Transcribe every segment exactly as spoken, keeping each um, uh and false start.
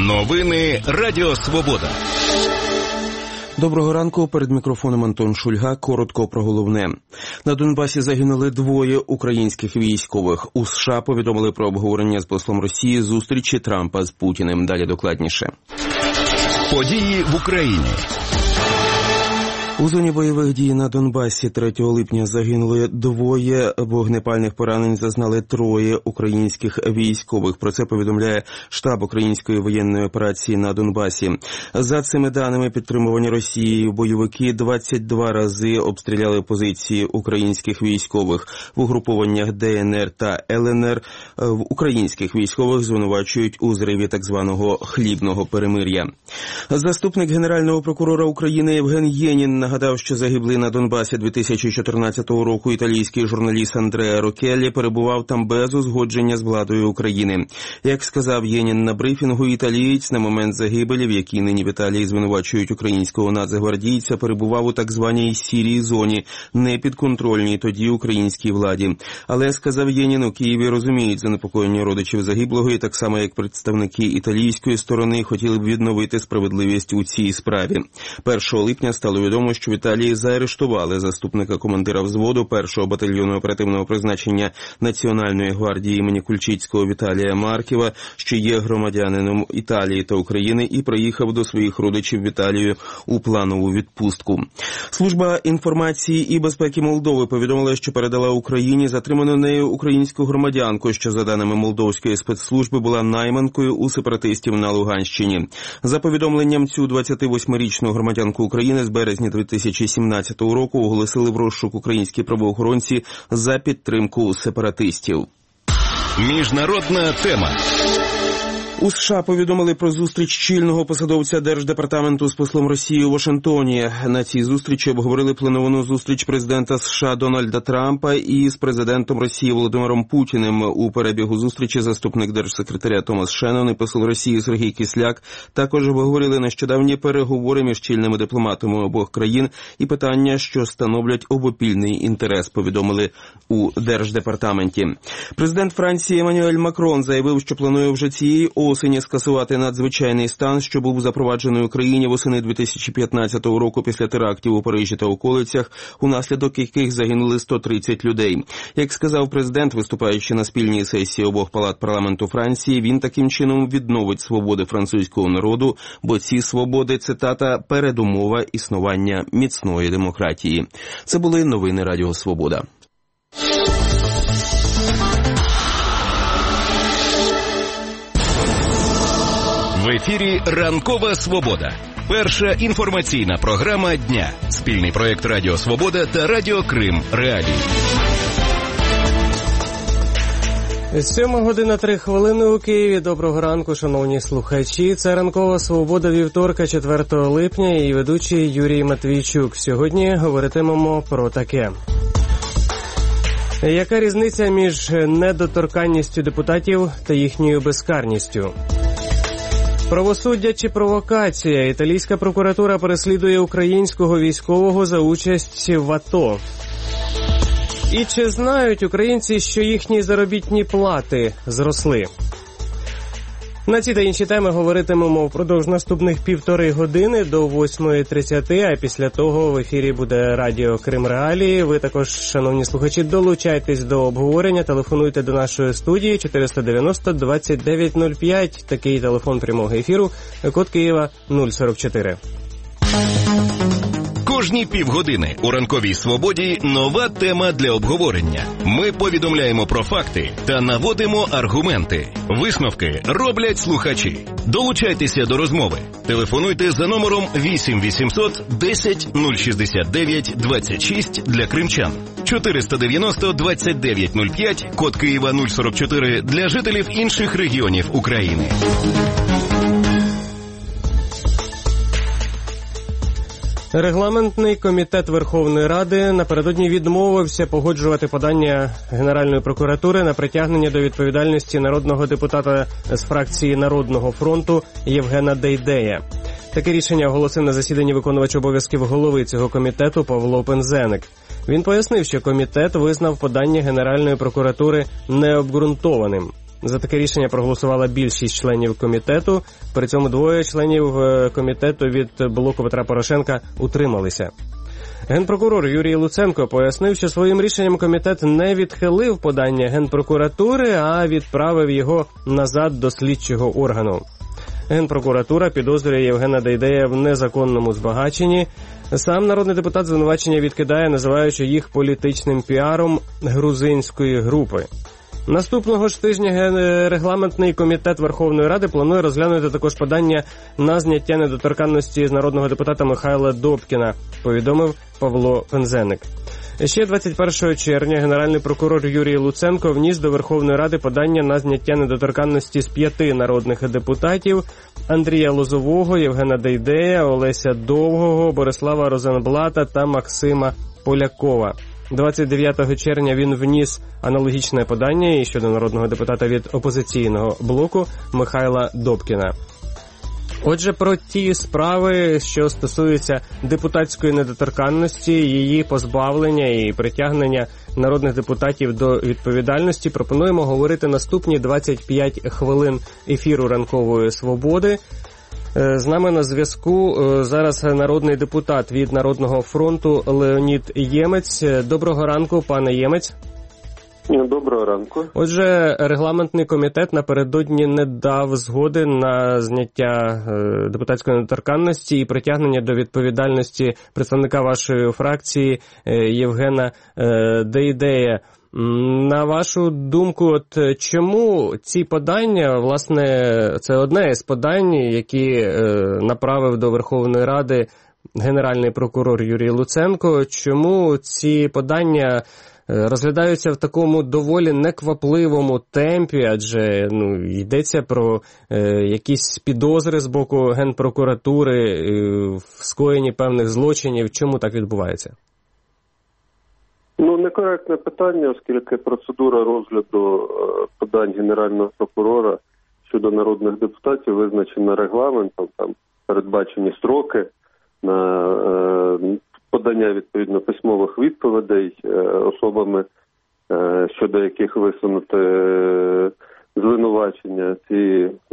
Новини Радіо Свобода. Доброго ранку. Перед мікрофоном Антон Шульга. Коротко про головне. На Донбасі загинули двоє українських військових. У США повідомили про обговорення з послом Росії зустрічі Трампа з Путіним. Далі докладніше. Події в Україні. У зоні бойових дій на Донбасі третього липня загинули двоє, вогнепальних поранень зазнали троє українських військових. Про це повідомляє штаб української воєнної операції на Донбасі. За цими даними, підтримувані Росією бойовики двадцять два рази обстріляли позиції українських військових. В угрупованнях Де Ен Ер та Ел Ен Ер в українських військових звинувачують у зриві так званого хлібного перемир'я. Заступник Генерального прокурора України Євген Єнін нагадав, що загиблий на Донбасі дві тисячі чотирнадцятого року італійський журналіст Андреа Рокеллі перебував там без узгодження з владою України. Як сказав Єнін на брифінгу, італієць на момент загибелі, в якій нині в Італії звинувачують українського нацгвардійця, перебував у так званій сірій зоні, не підконтрольній тоді українській владі. Але, сказав Єнін, у Києві розуміють занепокоєння родичів загиблого і так само, як представники італійської сторони хотіли б відновити справедливість у цій справі. першого липня стало відомо, що в Італії заарештували заступника командира взводу першого батальйону оперативного призначення Національної гвардії імені Кульчицького Віталія Марківа, що є громадянином Італії та України і приїхав до своїх родичів в Італію у планову відпустку. Служба інформації і безпеки Молдови повідомила, що передала Україні затриману нею українську громадянку, що, за даними молдовської спецслужби, була найманкою у сепаратистів на Луганщині. За повідомленням, цю двадцятивосьмирічну громадянку України з березня дві тисячі сімнадцятого року оголосили в розшук українські правоохоронці за підтримку сепаратистів. Міжнародна тема. У США повідомили про зустріч чільного посадовця Держдепартаменту з послом Росії у Вашингтоні. На цій зустрічі обговорили плановану зустріч президента США Дональда Трампа із президентом Росії Володимиром Путіним. У перебігу зустрічі заступник держсекретаря Томас Шеннон і посол Росії Сергій Кисляк також обговорили нещодавні переговори між чільними дипломатами обох країн і питання, що становлять обопільний інтерес, повідомили у Держдепартаменті. Президент Франції Еммануель Макрон заявив, що планує вже цієї осені скасувати надзвичайний стан, що був запроваджений в Україні восени дві тисячі п'ятнадцятого року після терактів у Парижі та околицях, унаслідок яких загинули сто тридцять людей. Як сказав президент, виступаючи на спільній сесії обох палат парламенту Франції, він таким чином відновить свободи французького народу, бо ці свободи, цитата, передумова існування міцної демократії. Це були новини Радіо Свобода. В ефірі «Ранкова Свобода». Перша інформаційна програма дня. Спільний проєкт Радіо Свобода та Радіо Крим Реалії. Сьома година три хвилини у Києві. Доброго ранку, шановні слухачі. Це «Ранкова Свобода» вівторка, четвертого липня, і ведучий Юрій Матвійчук. Сьогодні говоритимемо про таке. Яка різниця між недоторканністю депутатів та їхньою безкарністю? Правосуддя чи провокація? Італійська прокуратура переслідує українського військового за участь в АТО. І чи знають українці, що їхні заробітні плати зросли? На ці та інші теми говоритимемо впродовж наступних півтори години до восьмої тридцяти, а після того в ефірі буде Радіо Крим Реалії. Ви також, шановні слухачі, долучайтесь до обговорення, телефонуйте до нашої студії чотириста дев'яносто двадцять дев'ять нуль п'ять, такий телефон прямого ефіру, код Києва нуль сорок чотири. Кожні півгодини у «Ранковій Свободі» нова тема для обговорення. Ми повідомляємо про факти та наводимо аргументи. Висновки роблять слухачі. Долучайтеся до розмови. Телефонуйте за номером вісім вісімсот десять нуль шістдесят дев'ять двадцять шість для кримчан. чотириста дев'яносто двадцять дев'ять нуль п'ять, код Києва нуль сорок чотири для жителів інших регіонів України. Регламентний комітет Верховної Ради напередодні відмовився погоджувати подання Генеральної прокуратури на притягнення до відповідальності народного депутата з фракції Народного фронту Євгена Дейдея. Таке рішення оголосив на засіданні виконувач обов'язків голови цього комітету Павло Пинзеник. Він пояснив, що комітет визнав подання Генеральної прокуратури необґрунтованим. За таке рішення проголосувала більшість членів комітету. При цьому двоє членів комітету від блоку Петра Порошенка утрималися. Генпрокурор Юрій Луценко пояснив, що своїм рішенням комітет не відхилив подання Генпрокуратури, а відправив його назад до слідчого органу. Генпрокуратура підозрює Євгена Дейдея в незаконному збагаченні. Сам народний депутат звинувачення відкидає, називаючи їх політичним піаром грузинської групи. Наступного ж тижня регламентний комітет Верховної Ради планує розглянути також подання на зняття недоторканності з народного депутата Михайла Добкіна, повідомив Павло Пинзеник. Ще двадцять першого червня генеральний прокурор Юрій Луценко вніс до Верховної Ради подання на зняття недоторканності з п'яти народних депутатів – Андрія Лозового, Євгена Дейдея, Олеся Довгого, Борислава Розенблата та Максима Полякова. двадцять дев'ятого червня він вніс аналогічне подання і щодо народного депутата від опозиційного блоку Михайла Добкіна. Отже, про ті справи, що стосуються депутатської недоторканності, її позбавлення і притягнення народних депутатів до відповідальності, пропонуємо говорити наступні двадцять п'ять хвилин ефіру «Ранкової свободи». З нами на зв'язку зараз народний депутат від Народного фронту Леонід Ємець. Доброго ранку, пане Ємець. Доброго ранку. Отже, регламентний комітет напередодні не дав згоди на зняття депутатської недоторканності і притягнення до відповідальності представника вашої фракції Євгена Дейдея. На вашу думку, от чому ці подання, власне, це одне із подань, які направив до Верховної Ради генеральний прокурор Юрій Луценко, чому ці подання розглядаються в такому доволі неквапливому темпі, адже ну, йдеться про е, якісь підозри з боку Генпрокуратури е, в скоєнні певних злочинів. Чому так відбувається? Ну, некоректне питання, оскільки процедура розгляду е, подань Генерального прокурора щодо народних депутатів визначена регламентом, там передбачені строки на е, подання, відповідно, письмових відповідей е, особами, е, щодо яких висунути е, звинувачення. Ці е,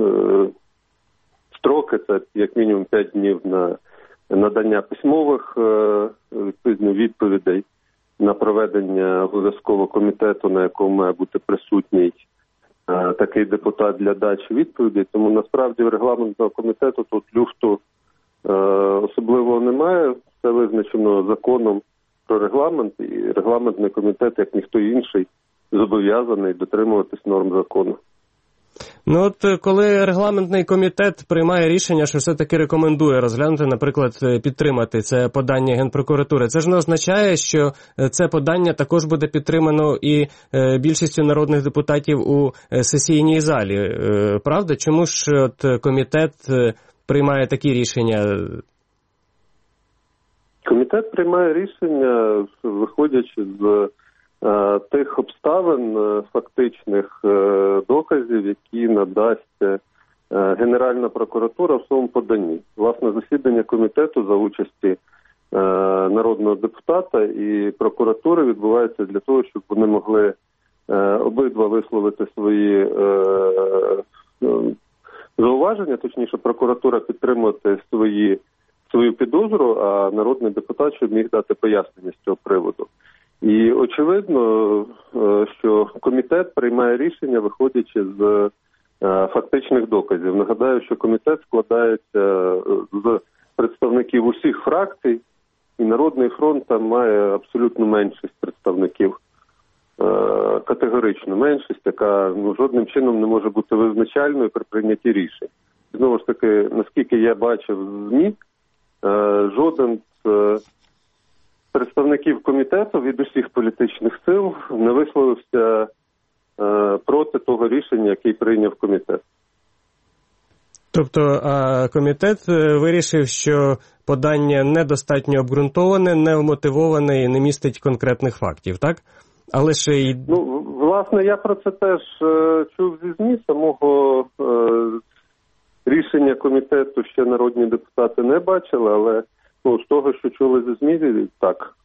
строки – це як мінімум п'ять днів на надання письмових е, відповідно, відповідей, на проведення обов'язкового комітету, на якому має бути присутній е, такий депутат для дачі відповідей. Тому насправді в регламентного комітету тут люфту е, особливо немає. Це визначено законом про регламент, і регламентний комітет, як ніхто інший, зобов'язаний дотримуватись норм закону. Ну от коли регламентний комітет приймає рішення, що все-таки рекомендує розглянути, наприклад, підтримати це подання Генпрокуратури, це ж не означає, що це подання також буде підтримано і більшістю народних депутатів у сесійній залі. Правда? Чому ж от комітет приймає такі рішення? Комітет приймає рішення, виходячи з е, тих обставин е, фактичних е, доказів, які надасть е, Генеральна прокуратура в своєму поданні. Власне, засідання комітету за участі е, народного депутата і прокуратури відбувається для того, щоб вони могли е, обидва висловити свої е, е, зауваження, точніше, прокуратура підтримувати свої свою підозру, а народний депутат, щоб міг дати пояснення з цього приводу. І очевидно, що комітет приймає рішення, виходячи з фактичних доказів. Нагадаю, що комітет складається з представників усіх фракцій, і Народний фронт там має абсолютну меншість представників, категоричну меншість, яка ну, жодним чином не може бути визначальною при прийнятті рішень. Знову ж таки, наскільки я бачив в ЗМІ, жоден з представників комітету від усіх політичних сил не висловився проти того рішення, яке прийняв комітет. Тобто а комітет вирішив, що подання недостатньо обґрунтоване, не вмотивоване і не містить конкретних фактів, так? Але ще й... Ну, власне, я про це теж е, чув зі ЗМІ, самого е, рішення комітету ще народні депутати не бачили, але ну, з того, що чули зі ЗМІ, так.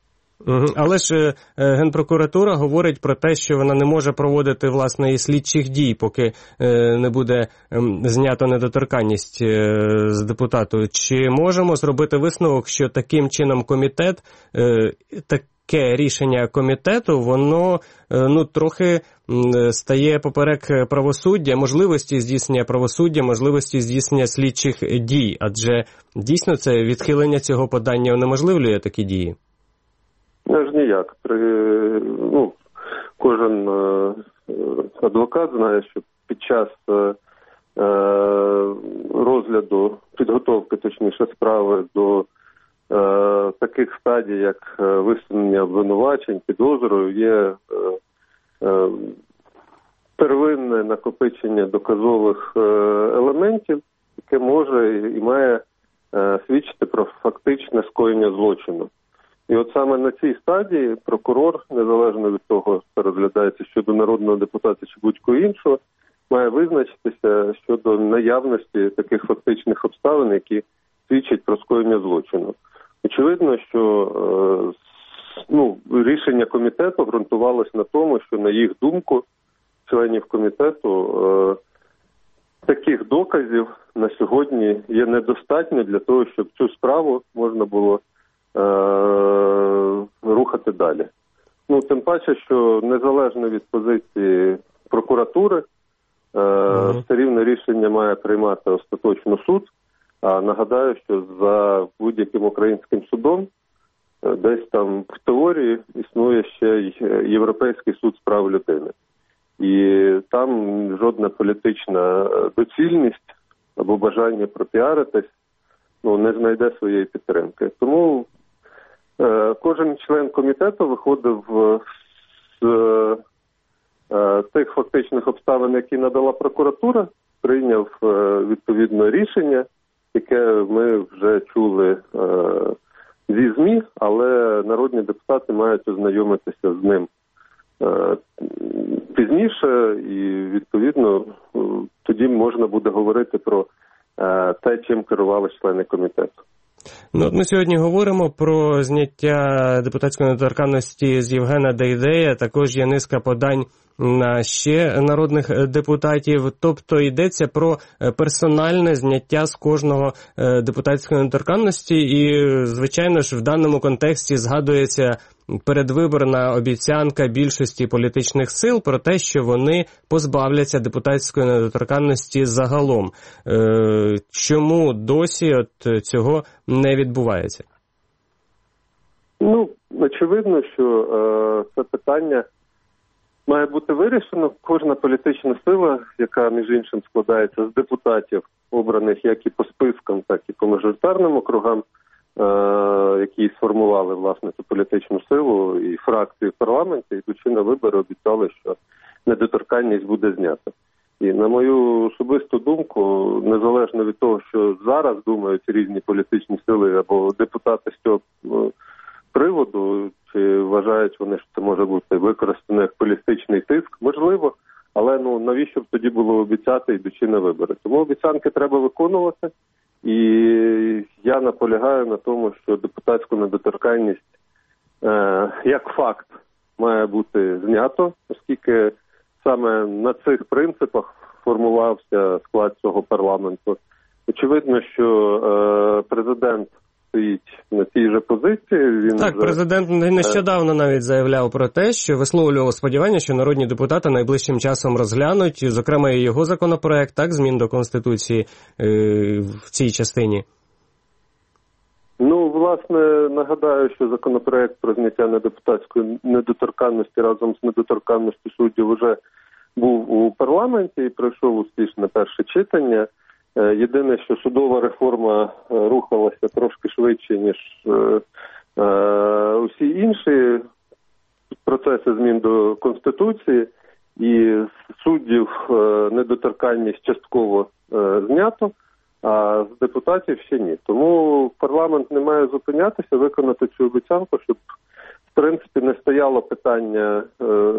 Угу. Але ж е, Генпрокуратура говорить про те, що вона не може проводити, власне, і слідчих дій, поки е, не буде е, знято недоторканність е, з депутату. Чи можемо зробити висновок, що таким чином комітет, е, таке рішення комітету, воно е, ну, трохи е, стає поперек правосуддя, можливості здійснення правосуддя, можливості здійснення слідчих дій? Адже дійсно це відхилення цього подання унеможливлює такі дії? Аж ніяк. При, ну, кожен е, адвокат знає, що під час е, розгляду, підготовки, точніше, справи до е, таких стадій, як висунення обвинувачень, підозрою, є е, е, первинне накопичення доказових е, елементів, яке може і має е, свідчити про фактичне скоєння злочину. І от саме на цій стадії прокурор, незалежно від того, що розглядається щодо народного депутата чи будь-кого іншого, має визначитися щодо наявності таких фактичних обставин, які свідчать про скоєння злочину. Очевидно, що е, ну, рішення комітету ґрунтувалося на тому, що, на їх думку, членів комітету, е, таких доказів на сьогодні є недостатньо для того, щоб цю справу можна було рухати далі. Ну, тим паче, що незалежно від позиції прокуратури, mm-hmm. все рівне рішення має приймати остаточно суд. А нагадаю, що за будь-яким українським судом десь там в теорії існує ще й Європейський суд з прав людини. І там жодна політична доцільність або бажання пропіаритись ну, не знайде своєї підтримки. Тому е, кожен член комітету виходив з е, тих фактичних обставин, які надала прокуратура, прийняв е, відповідне рішення, яке ми вже чули е, зі ЗМІ, але народні депутати мають ознайомитися з ним е, пізніше, і відповідно тоді можна буде говорити про те, чим керували члени комітету. Ну, ми сьогодні говоримо про зняття депутатської недоторканності з Євгена Дейдея. Також є низка подань на ще народних депутатів. Тобто йдеться про персональне зняття з кожного депутатської недоторканності. І, звичайно ж, в даному контексті згадується передвиборна обіцянка більшості політичних сил про те, що вони позбавляться депутатської недоторканності загалом. Е, чому досі от цього не відбувається? Ну, очевидно, що е, це питання має бути вирішено. Кожна політична сила, яка, між іншим, складається з депутатів, обраних як і по спискам, так і по мажоритарним округам, які сформували, власне, цю політичну силу і фракції в парламенті, йдучи на вибори, обіцяли, що недоторканність буде знята. І, на мою особисту думку, незалежно від того, що зараз думають різні політичні сили або депутати з цього приводу, чи вважають вони, що це може бути використано як політичний тиск, можливо, але ну навіщо б тоді було обіцяти, йдучи на вибори? Тому обіцянки треба виконувати. І я наполягаю на тому, що депутатську недоторканність е, як факт має бути знято, оскільки саме на цих принципах формувався склад цього парламенту. Очевидно, що е, президент стоїть на цій же позиції. Він так, вже... президент нещодавно навіть заявляв про те, що висловлював сподівання, що народні депутати найближчим часом розглянуть, зокрема і його законопроект, так, змін до Конституції е, в цій частині. Ну, власне, нагадаю, що законопроект про зняття недепутатської недоторканності разом з недоторканністю суддів вже був у парламенті і пройшов успішне перше читання. Єдине, що судова реформа рухалася трошки швидше, ніж е, е, усі інші процеси змін до Конституції, і суддів е, недоторканність частково е, знято, а з депутатів ще ні. Тому парламент не має зупинятися, виконати цю обіцянку, щоб, в принципі, не стояло питання е,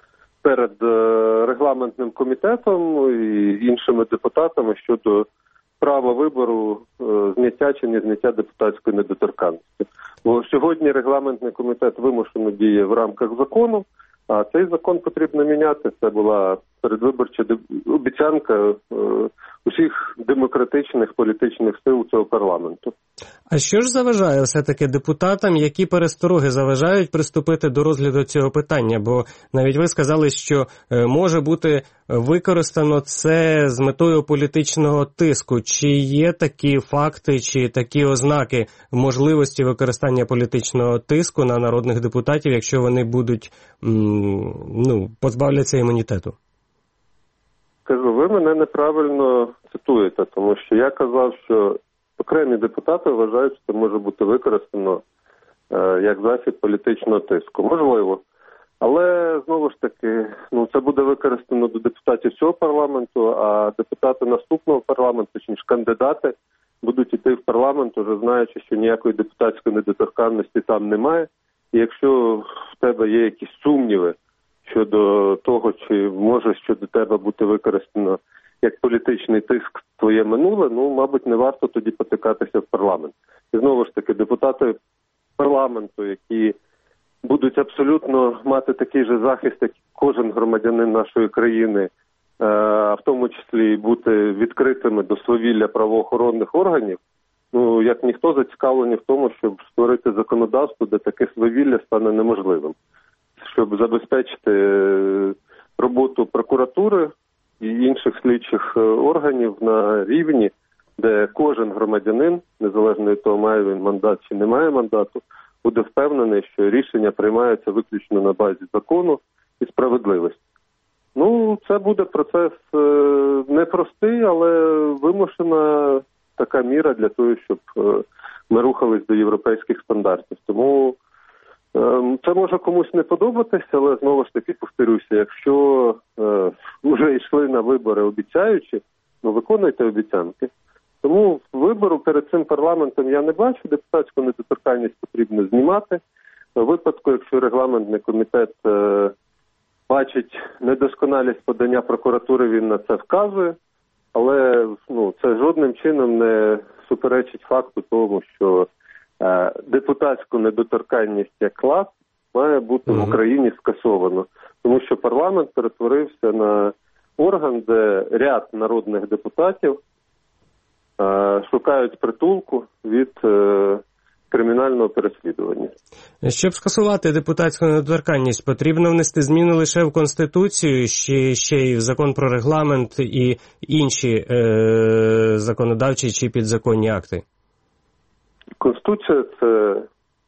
перед регламентним комітетом і іншими депутатами щодо права вибору е, зняття чи не зняття депутатської недоторканності. Бо сьогодні регламентний комітет вимушено діє в рамках закону, а цей закон потрібно міняти. Це була передвиборча обіцянка е, усіх демократичних політичних сил цього парламенту. А що ж заважає все-таки депутатам, які перестороги заважають приступити до розгляду цього питання? Бо навіть ви сказали, що може бути використано це з метою політичного тиску. Чи є такі факти, чи такі ознаки можливості використання політичного тиску на народних депутатів, якщо вони будуть, ну, позбавляться імунітету? Кажу, ви мене неправильно цитуєте, тому що я казав, що окремі депутати вважають, що це може бути використано е, як засіб політичного тиску. Можливо. Але, знову ж таки, ну, це буде використано до депутатів цього парламенту, а депутати наступного парламенту, точніше кандидати, будуть йти в парламент, уже знаючи, що ніякої депутатської недоторканності там немає. І якщо в тебе є якісь сумніви щодо того, чи може щодо тебе бути використано як політичний тиск твоє минуле, ну, мабуть, не варто тоді потикатися в парламент. І знову ж таки, депутати парламенту, які будуть абсолютно мати такий же захист, як кожен громадянин нашої країни, а в тому числі і бути відкритими до свавілля правоохоронних органів, ну, як ніхто зацікавлені в тому, щоб створити законодавство, де таке свавілля стане неможливим. Щоб забезпечити роботу прокуратури і інших слідчих органів на рівні, де кожен громадянин, незалежно від того, має він мандат чи не має мандату, буде впевнений, що рішення приймаються виключно на базі закону і справедливості. Ну, це буде процес непростий, але вимушена така міра для того, щоб ми рухались до європейських стандартів. Тому це може комусь не подобатися, але знову ж таки повторюся, якщо е, вже йшли на вибори обіцяючи, ну виконуйте обіцянки. Тому вибору перед цим парламентом я не бачу, депутатську недоторканність потрібно знімати. У випадку, якщо регламентний комітет е, бачить недосконалість подання прокуратури, він на це вказує, але ну, це жодним чином не суперечить факту тому, що депутатську недоторканність як клас має бути в Україні скасовано. Тому що парламент перетворився на орган, де ряд народних депутатів е, шукають притулку від е, кримінального переслідування. Щоб скасувати депутатську недоторканність, потрібно внести зміни лише в Конституцію, ще, ще й в Закон про регламент і інші е, законодавчі чи підзаконні акти. Конституція – це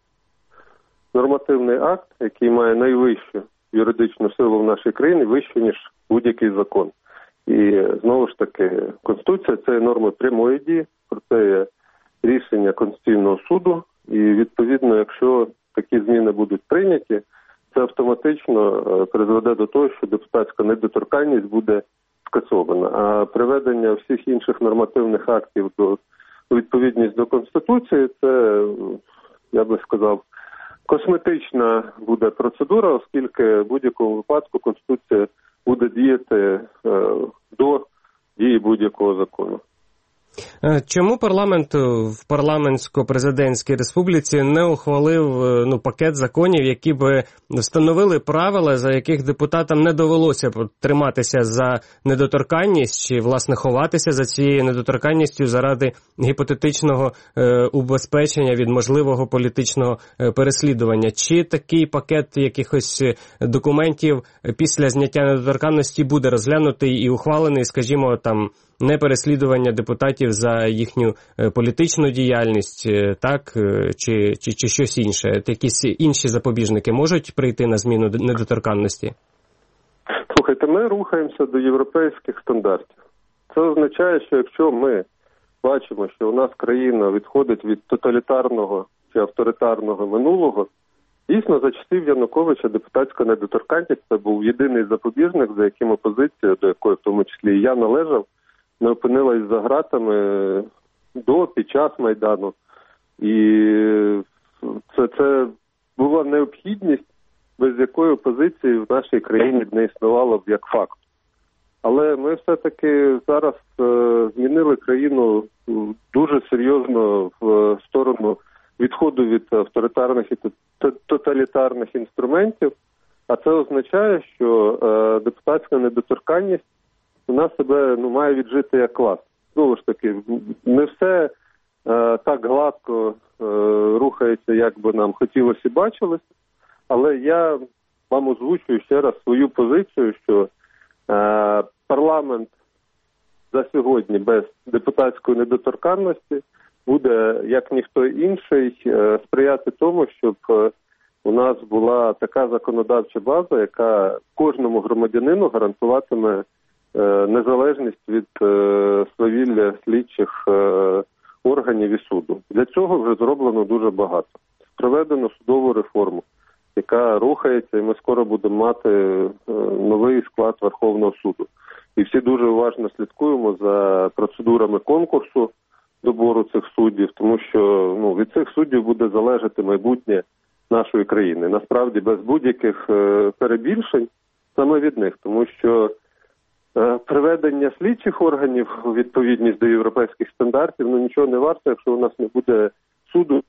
нормативний акт, який має найвищу юридичну силу в нашій країні, вищу, ніж будь-який закон. І, знову ж таки, Конституція – це норми прямої дії, про це є рішення Конституційного суду. І, відповідно, якщо такі зміни будуть прийняті, це автоматично призведе до того, що депутатська недоторканність буде скасована. А приведення всіх інших нормативних актів до відповідність до Конституції, це, я би сказав, косметична буде процедура, оскільки в будь-якому випадку Конституція буде діяти е, до дії будь-якого закону. Чому парламент в парламентсько-президентській республіці не ухвалив ну, пакет законів, які б встановили правила, за яких депутатам не довелося триматися за недоторканність чи, власне, ховатися за цією недоторканністю заради гіпотетичного е, убезпечення від можливого політичного е, переслідування? Чи такий пакет якихось документів після зняття недоторканності буде розглянутий і ухвалений, скажімо, там, не переслідування депутатів за їхню політичну діяльність, так, чи, чи, чи щось інше? Якісь інші запобіжники можуть прийти на зміну недоторканності? Слухайте, ми рухаємося до європейських стандартів. Це означає, що якщо ми бачимо, що у нас країна відходить від тоталітарного чи авторитарного минулого, дійсно, за часів Януковича депутатська недоторканність – це був єдиний запобіжник, за яким опозиція, до якої в тому числі і я належав, не опинилась за ґратами до, під час Майдану. І це, це була необхідність, без якої опозиції в нашій країні не існувало б як факт. Але ми все-таки зараз е, змінили країну дуже серйозно в сторону відходу від авторитарних і тоталітарних інструментів. А це означає, що е, депутатська недоторканність вона себе ну, має віджити як клас. Знову ж таки, не все е, так гладко е, рухається, як би нам хотілося і бачилося. Але я вам озвучую ще раз свою позицію, що е, парламент за сьогодні без депутатської недоторканності буде, як ніхто інший, е, сприяти тому, щоб е, у нас була така законодавча база, яка кожному громадянину гарантуватиме е, незалежність від е, свавілля слідчих е, органів і суду. Для цього вже зроблено дуже багато. Проведено судову реформу, яка рухається, і ми скоро будемо мати е, новий склад Верховного суду. І всі дуже уважно слідкуємо за процедурами конкурсу добору цих суддів, тому що ну, від цих суддів буде залежати майбутнє нашої країни. Насправді, без будь-яких е, перебільшень саме від них, тому що е, приведення слідчих органів у відповідність до європейських стандартів ну нічого не варто, якщо у нас не буде суду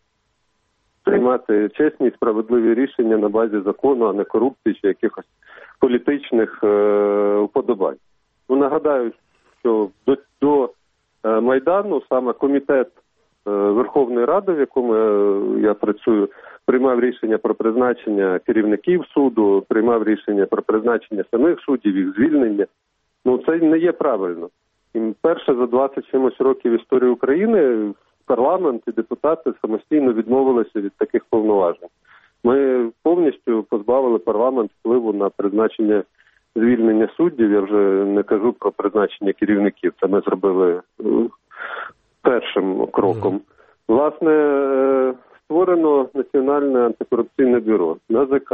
приймати чесні і справедливі рішення на базі закону, а не корупції чи якихось політичних е, уподобань. Ну, нагадаю, що до, до е, Майдану саме комітет е, Верховної Ради, в якому е, я працюю, приймав рішення про призначення керівників суду, приймав рішення про призначення самих суддів, їх звільнення. Ну, це не є правильно. І перше за двадцять чимось років історії України парламент і депутати самостійно відмовилися від таких повноважень. Ми повністю позбавили парламент впливу на призначення звільнення суддів. Я вже не кажу про призначення керівників. Це ми зробили першим кроком. Власне, створено Національне антикорупційне бюро, НАЗК,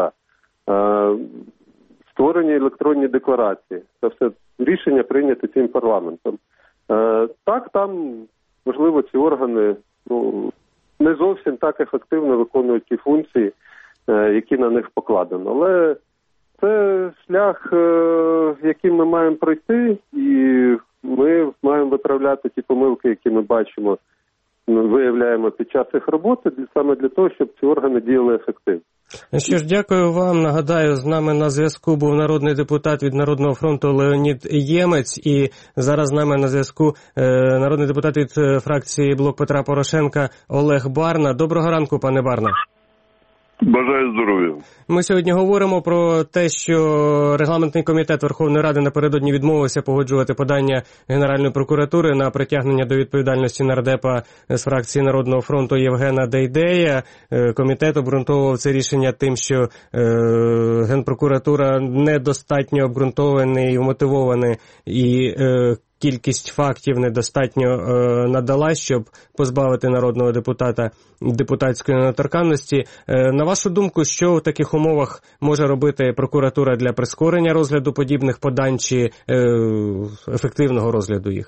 створені електронні декларації. Це все рішення прийняті цим парламентом. Так, там, можливо, ці органи ну, не зовсім так ефективно виконують ті функції, які на них покладено. Але це шлях, яким ми маємо пройти, і ми маємо виправляти ті помилки, які ми бачимо, виявляємо під час їх роботи, саме для того, щоб ці органи діяли ефективно. Що ж, дякую вам. Нагадаю, з нами на зв'язку був народний депутат від Народного фронту Леонід Ємець, і зараз з нами на зв'язку е, народний депутат від фракції Блок Петра Порошенка Олег Барна. Доброго ранку, пане Барна. Бажаю здоров'я. Ми сьогодні говоримо про те, що регламентний комітет Верховної Ради напередодні відмовився погоджувати подання Генеральної прокуратури на притягнення до відповідальності нардепа з фракції Народного фронту Євгена Дейдея. Комітет обґрунтовував це рішення тим, що е, Генпрокуратура недостатньо обґрунтований і вмотивований і е, кількість фактів недостатньо е, надала, щоб позбавити народного депутата депутатської недоторканності. Е, на вашу думку, що в таких умовах може робити прокуратура для прискорення розгляду подібних подань чи е, ефективного розгляду їх?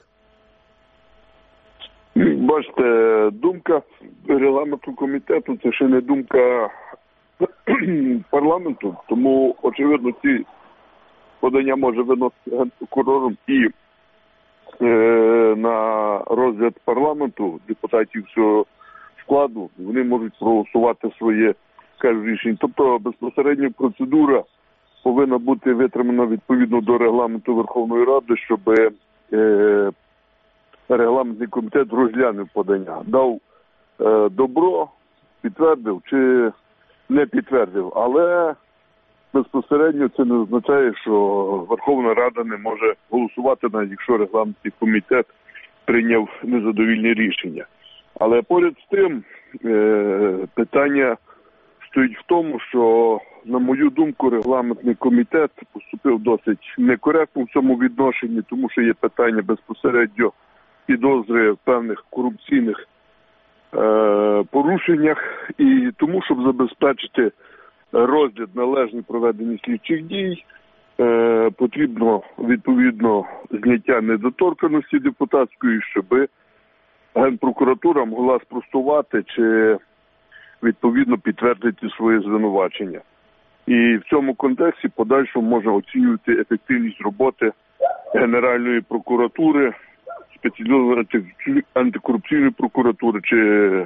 Бачите, думка регламентного комітету – це ще не думка парламенту, тому, очевидно, ці подання може виносити генпрокурором і на розгляд парламенту депутатів цього складу, вони можуть проголосувати своє рішення. Тобто безпосередньо процедура повинна бути витримана відповідно до регламенту Верховної Ради, щоб е, регламентний комітет розглянув подання. Дав е, добро, підтвердив чи не підтвердив, але безпосередньо це не означає, що Верховна Рада не може голосувати, навіть якщо регламентний комітет прийняв незадовільне рішення. Але поряд з тим е- питання стоїть в тому, що, на мою думку, регламентний комітет поступив досить некоректно в цьому відношенні, тому що є питання безпосередньо підозри в певних корупційних е- порушеннях, і тому, щоб забезпечити розгляд належне проведення слідчих дій, е, потрібно відповідно зняття недоторканності депутатської, щоб Генпрокуратура могла спростувати чи відповідно підтвердити своє звинувачення. І в цьому контексті подальшому можна оцінювати ефективність роботи Генеральної прокуратури, спеціалізованої антикорупційної прокуратури чи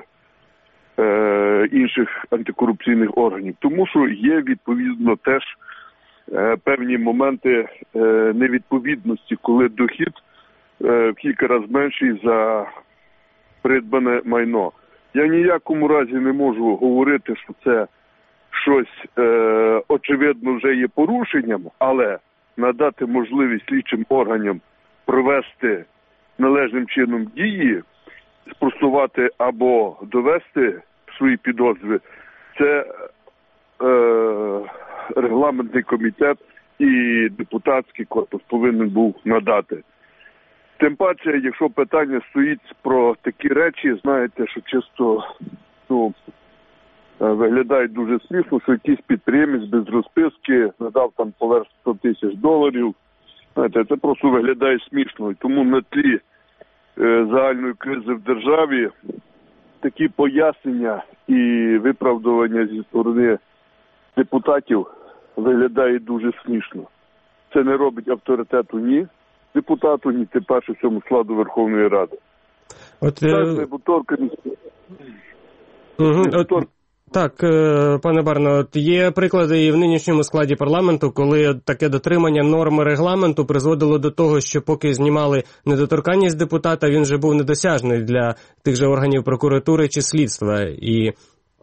е, інших антикорупційних органів. Тому що є відповідно теж е, певні моменти е, невідповідності, коли дохід е, в кілька разів менший за придбане майно. Я ніякому разі не можу говорити, що це щось е, очевидно вже є порушенням, але надати можливість слідчим органам провести належним чином дії, спростувати або довести свої підозри, це е, регламентний комітет і депутатський корпус повинен був надати. Тим паче, якщо питання стоїть про такі речі, знаєте, що чисто ну, виглядає дуже смішно, що якийсь підприємець без розписки надав там поверх сто тисяч доларів. Знаєте, це просто виглядає смішно. І тому на тлі е, загальної кризи в державі такі пояснення і виправдування зі сторони депутатів виглядає дуже смішно. Це не робить авторитету ні депутату, ні тим паче всьому складу Верховної Ради. От, так, угу, от, так, пане Барно, от є приклади і в нинішньому складі парламенту, коли таке дотримання норми регламенту призводило до того, що поки знімали недоторканність депутата, він вже був недосяжний для тих же органів прокуратури чи слідства. І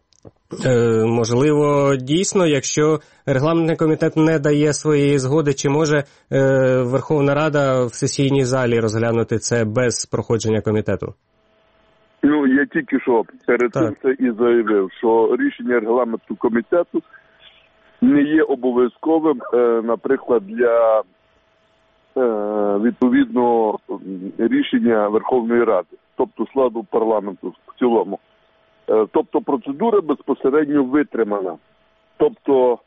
Е, можливо, дійсно, якщо регламентний комітет не дає своєї згоди, чи може е, Верховна Рада в сесійній залі розглянути це без проходження комітету? Ну, я тільки що перед цим це і заявив, що рішення регламентного комітету не є обов'язковим, е, наприклад, для е, відповідного рішення Верховної Ради, тобто складу парламенту в цілому. Тобто процедура безпосередньо витримана. Тобто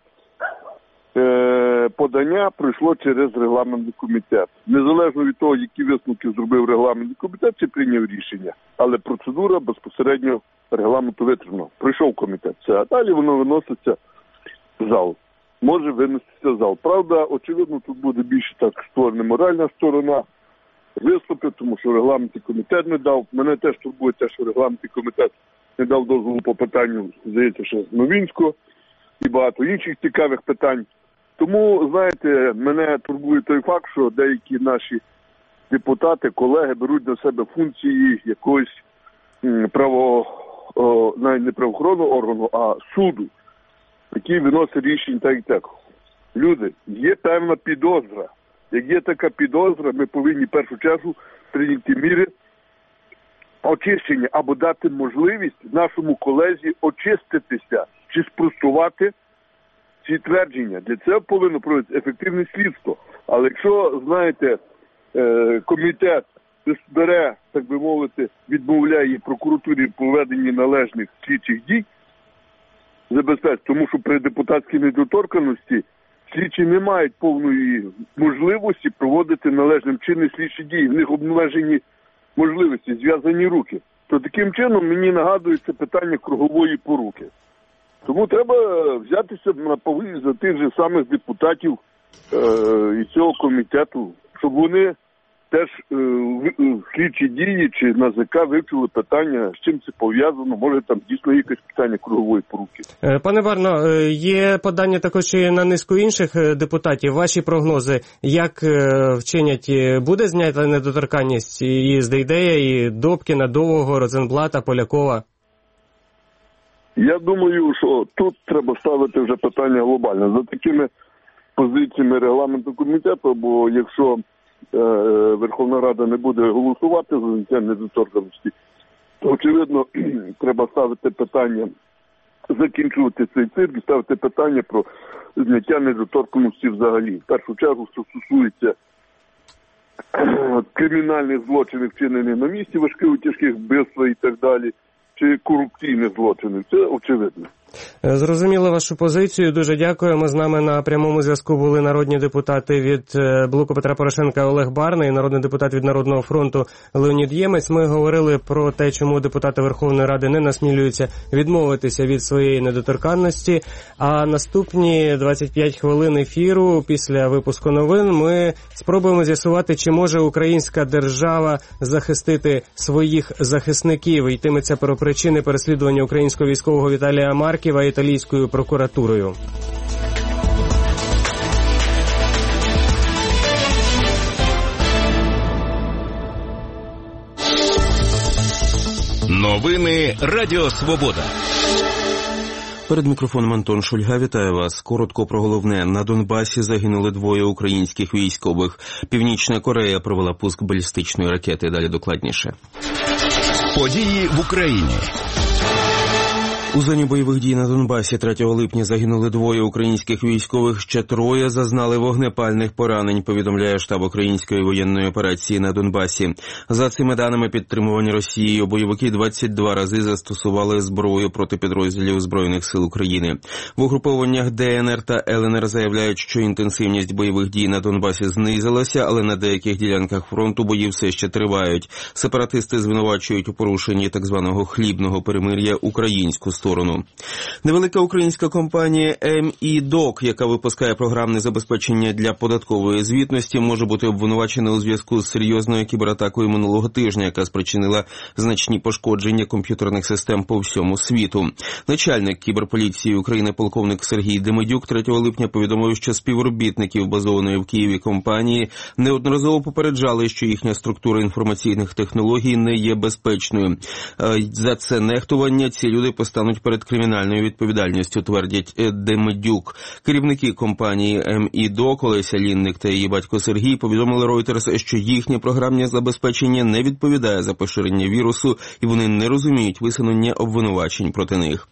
е, подання пройшло через регламентний комітет. Незалежно від того, які висновки зробив регламентний комітет, чи прийняв рішення. Але процедура безпосередньо регламенту витримана. Прийшов комітет. Це, а далі воно виноситься в зал. Може виноситися в зал. Правда, очевидно, тут буде більше так створена моральна сторона виступу, тому що регламентний комітет не дав. Мене теж турбує те, що регламентний комітет не дав дозволу по питанню, здається, що Новинського і багато інших цікавих питань. Тому, знаєте, мене турбує той факт, що деякі наші депутати, колеги беруть на себе функції якогось право, о, навіть не правоохоронного органу, а суду, який виносить рішення так і так. Люди, є певна підозра. Як є така підозра, ми повинні в першу чергу прийняти міри очищення або дати можливість нашому колезі очиститися чи спростувати ці твердження. Для цього повинно проводитися ефективне слідство. Але якщо, знаєте, комітет бере, так би мовити, відмовляє прокуратурі в проведенні належних слідчих дій, забезпечить, тому що при депутатській недоторканності слідчі не мають повної можливості проводити належним чином слідчі дії. В них обмежені можливості, зв'язані руки. То таким чином мені нагадується питання кругової поруки. Тому треба взятися на повинні за тих же самих депутатів е, і цього комітету, щоб вони теж е, слідчі дії чи НАЗК вивчили питання, з чим це пов'язано, може там дійсно якесь питання кругової поруки. Пане Барно, є подання також і на низку інших депутатів. Ваші прогнози, як вчинять, буде знята недоторканність і з Дейдея, і Добкіна, Довгого, Розенблата, Полякова? Я думаю, що тут треба ставити вже питання глобальне. За такими позиціями регламентного комітету, бо якщо Верховна Рада не буде голосувати за зняття недоторканності, то, очевидно, треба ставити питання, закінчувати цей цирк і ставити питання про зняття недоторканності взагалі. В першу чергу, що стосується кримінальних злочинів, вчинених на місці, важких, тяжких вбивства і так далі, чи корупційних злочинів. Це очевидно. Зрозуміло вашу позицію, дуже дякуємо. З нами на прямому зв'язку були народні депутати від Блоку Петра Порошенка Олег Барна і народний депутат від Народного фронту Леонід Ємець. Ми говорили про те, чому депутати Верховної Ради не насмілюються відмовитися від своєї недоторканності. А наступні двадцять п'ять хвилин ефіру після випуску новин ми спробуємо з'ясувати, чи може українська держава захистити своїх захисників. Йтиметься про причини переслідування українського військового Віталія Марківа італійською прокуратурою. Новини Радіо Свобода. Перед мікрофоном Антон Шульга. Вітаю вас. Коротко про головне. На Донбасі загинули двоє українських військових. Північна Корея провела пуск балістичної ракети. Далі докладніше. Події в Україні. У зоні бойових дій на Донбасі третього липня загинули двоє українських військових, ще троє зазнали вогнепальних поранень, повідомляє штаб української воєнної операції на Донбасі. За цими даними, підтримувані Росією, бойовики двадцять два рази застосували зброю проти підрозділів Збройних сил України. В угрупованнях Де Ен Ер та Ел Ен Ер заявляють, що інтенсивність бойових дій на Донбасі знизилася, але на деяких ділянках фронту бої все ще тривають. Сепаратисти звинувачують у порушенні так званого хлібного перемир'я українську сторону. Невелика українська компанія ем і Док, яка випускає програмне забезпечення для податкової звітності, може бути обвинувачена у зв'язку з серйозною кібератакою минулого тижня, яка спричинила значні пошкодження комп'ютерних систем по всьому світу. Начальник кіберполіції України полковник Сергій Демидюк третього липня повідомив, що співробітників базованої в Києві компанії неодноразово попереджали, що їхня структура інформаційних технологій не є безпечною. За це нехтування ці люди постануть перед кримінальною відповідальністю, твердять Демидюк. Керівники компанії ем і Док, Олеся Лінник та її батько Сергій, повідомили Reuters, що їхнє програмне забезпечення не відповідає за поширення вірусу, і вони не розуміють висунення обвинувачень проти них.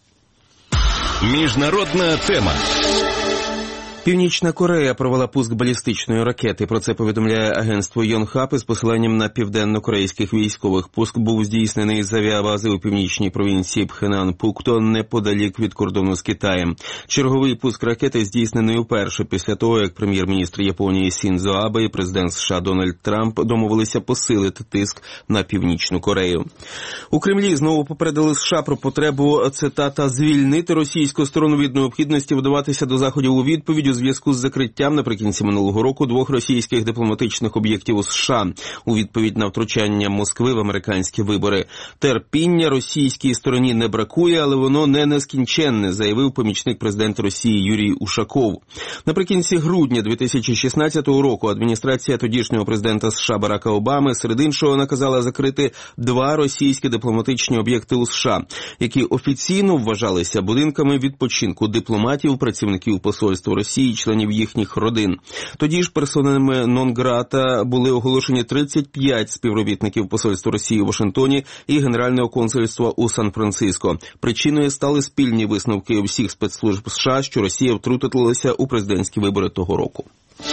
Міжнародна тема. Північна Корея провела пуск балістичної ракети. Про це повідомляє агентство Йонхап із посиланням на південно-корейських військових. Пуск був здійснений з авіабази у північній провінції Пхенан-Пукто, неподалік від кордону з Китаєм. Черговий пуск ракети здійснений уперше після того, як прем'єр-міністр Японії Сіндзо Абе і президент США Дональд Трамп домовилися посилити тиск на Північну Корею. У Кремлі знову попередили США про потребу, цитата, звільнити російську сторону від необхідності вдаватися до заходів у відповідь у зв'язку з закриттям наприкінці минулого року двох російських дипломатичних об'єктів у США у відповідь на втручання Москви в американські вибори. Терпіння російській стороні не бракує, але воно не нескінченне, заявив помічник президента Росії Юрій Ушаков. Наприкінці грудня дві тисячі шістнадцятого року адміністрація тодішнього президента США Барака Обами серед іншого наказала закрити два російські дипломатичні об'єкти у США, які офіційно вважалися будинками відпочинку дипломатів, працівників посольства Росії і членів їхніх родин. Тоді ж персонами нон-грата були оголошені тридцять п'ять співробітників посольства Росії у Вашингтоні і Генерального консульства у Сан-Франциско. Причиною стали спільні висновки всіх спецслужб США, що Росія втрутилася у президентські вибори того року.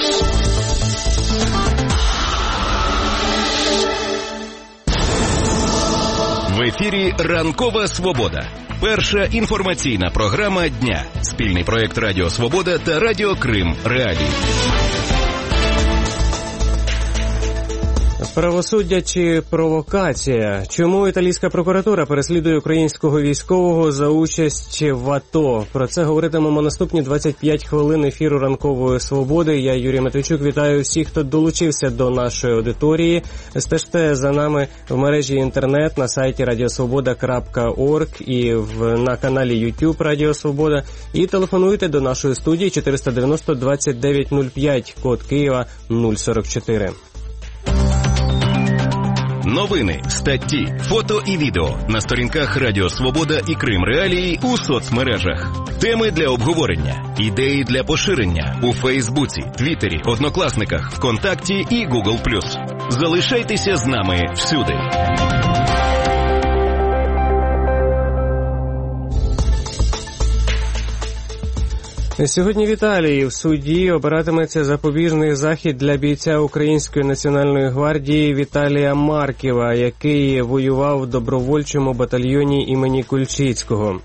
В ефірі «Ранкова Свобода». Перша інформаційна програма дня. Спільний проєкт Радіо Свобода та Радіо Крим Реалії. Правосуддя чи провокація? Чому італійська прокуратура переслідує українського військового за участь в АТО? Про це говоритимемо наступні двадцять п'ять хвилин ефіру «Ранкової свободи». Я, Юрій Матвійчук, вітаю всіх, хто долучився до нашої аудиторії. Стежте за нами в мережі інтернет на сайті радіосвобода крапка орг і в, на каналі YouTube Радіо Свобода. І телефонуйте до нашої студії чотириста дев'яносто двадцять дев'ять нуль п'ять, код Києва нуль сорок чотири. Новини, статті, фото і відео на сторінках Радіо Свобода і Крим Реалії у соцмережах. Теми для обговорення, ідеї для поширення у Фейсбуці, Твіттері, Однокласниках, ВКонтакті і Гугл плюс. Залишайтеся з нами всюди. Сьогодні в Італії в суді обиратиметься запобіжний захід для бійця Української національної гвардії Віталія Марківа, який воював в добровольчому батальйоні імені Кульчицького.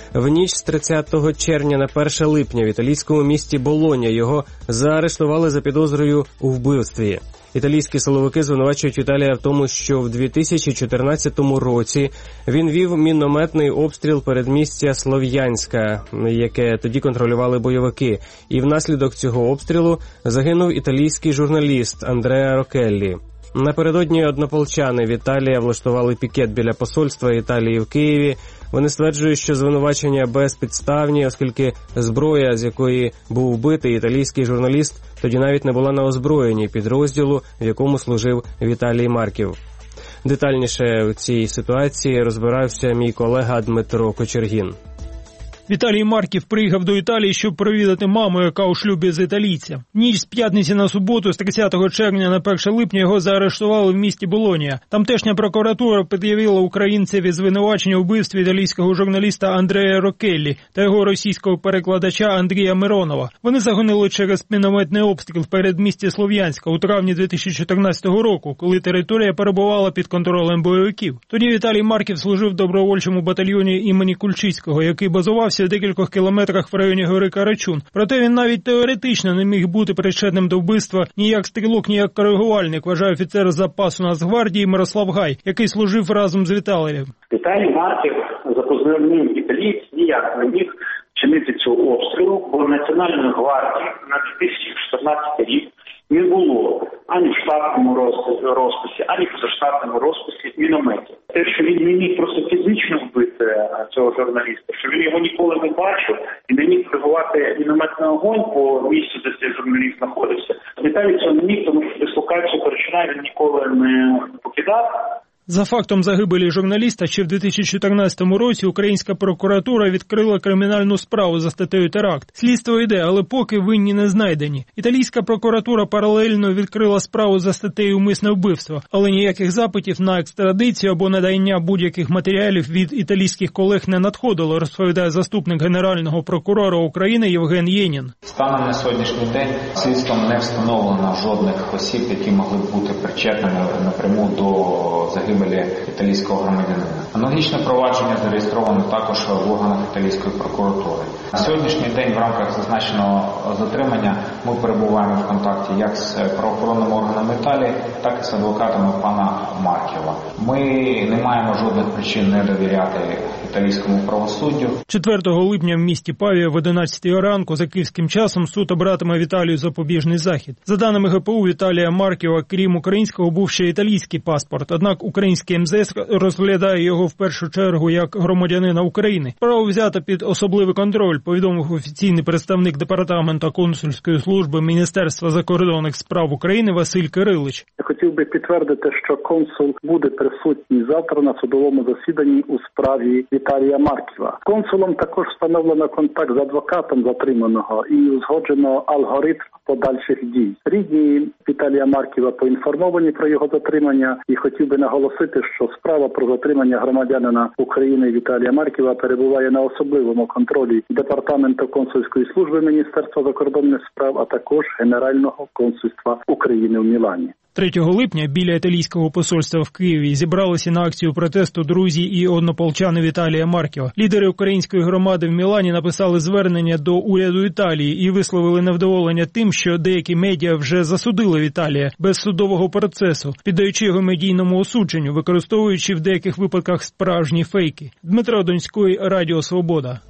В ніч з тридцятого червня на перше липня в італійському місті Болонья його заарештували за підозрою у вбивстві. Італійські силовики звинувачують Віталія в тому, що в дві тисячі чотирнадцятому році він вів мінометний обстріл передмістя Слов'янська, яке тоді контролювали бойовики, і внаслідок цього обстрілу загинув італійський журналіст Андреа Рокеллі. Напередодні однополчани Віталія влаштували пікет біля посольства Італії в Києві. Вони стверджують, що звинувачення безпідставні, оскільки зброя, з якої був вбитий італійський журналіст, тоді навіть не була на озброєнні підрозділу, в якому служив Віталій Марків. Детальніше у цій ситуації розбирався мій колега Дмитро Кочергін. Віталій Марків приїхав до Італії, щоб провідати маму, яка у шлюбі з італійцем. Ніч з п'ятниці на суботу, з тридцятого червня на перше липня, його заарештували в місті Болонья. Тамтешня прокуратура пред'явила українцеві звинувачення у вбивстві італійського журналіста Андреа Рокеллі та його російського перекладача Андрія Миронова. Вони загинули через мінометний обстріл в передмісті Слов'янська у травні дві тисячі чотирнадцятого року, коли територія перебувала під контролем бойовиків. Тоді Віталій Марків служив в добровольчому батальйоні імені Кульчицького, який базувався в декількох кілометрах в районі гори Карачун. Проте він навіть теоретично не міг бути причетним до вбивства ні як стрілок, ні як коригувальник, вважає офіцер запасу Нацгвардії Мирослав Гай, який служив разом з Віталієм. Віталій Марків за позивним італієць ніяк не міг чинити цього обстрілу, бо Національної гвардії на дві тисячі чотирнадцятий рік не було ані в штатному розписі, ані в позаштатному розписі мінометів. Те, що він не міг просто фізично вбити цього журналіста, що він його ніколи не бачив і не міг прибувати мінометний огонь по місцю, де цей журналіст знаходився. Віталій цього не міг, тому що дислокацію Карачуна він ніколи не покидав. За фактом загибелі журналіста ще в дві тисячі чотирнадцятому році українська прокуратура відкрила кримінальну справу за статтею теракт. Слідство йде, але поки винні не знайдені. Італійська прокуратура паралельно відкрила справу за статтею умисне вбивство, але ніяких запитів на екстрадицію або надання будь-яких матеріалів від італійських колег не надходило, розповідає заступник Генерального прокурора України Євген Єнін. Станом на сьогоднішній день слідством не встановлено жодних осіб, які могли б бути причетними напряму до загибелі італійського громадянина. Аналогічне провадження зареєстровано також в органах італійської прокуратури. На сьогоднішній день в рамках зазначеного затримання ми перебуваємо в контакті як з правоохоронними органами Італії, так і з адвокатами пана Марківа. Ми не маємо жодних причин не довіряти італійському правосуддю. четвертого липня в місті Павія в одинадцятій ранку за київським часом суд обиратиме Віталію запобіжний захід. За даними ге пе у, Віталія Марківа, крім українського, був ще італійський паспорт, однак український ем зе ес розглядає його в першу чергу як громадянина України. Право взято під особливий контроль, повідомив офіційний представник Департаменту консульської служби Міністерства закордонних справ України Василь Кирилич. Я хотів би підтвердити, що консул буде присутній завтра на судовому засіданні у справі Віталія Марківа. Консулом також встановлено контакт з адвокатом затриманого і узгоджено алгоритм подальших дій. Рідні Віталія Марківа поінформовані про його затримання і хотів би наголосити, що справа про затримання громадянина України Віталія Марківа перебуває на особливому контролі Департаменту консульської служби Міністерства закордонних справ, а також Генерального консульства України в Мілані. третього липня біля італійського посольства в Києві зібралися на акцію протесту друзі і однополчани Віталія Марківа. Лідери української громади в Мілані написали звернення до уряду Італії і висловили невдоволення тим, що деякі медіа вже засудили Віталія без судового процесу, піддаючи його медійному осудженню, використовуючи в деяких випадках справжні фейки. Дмитро Донський, Радіо Свобода.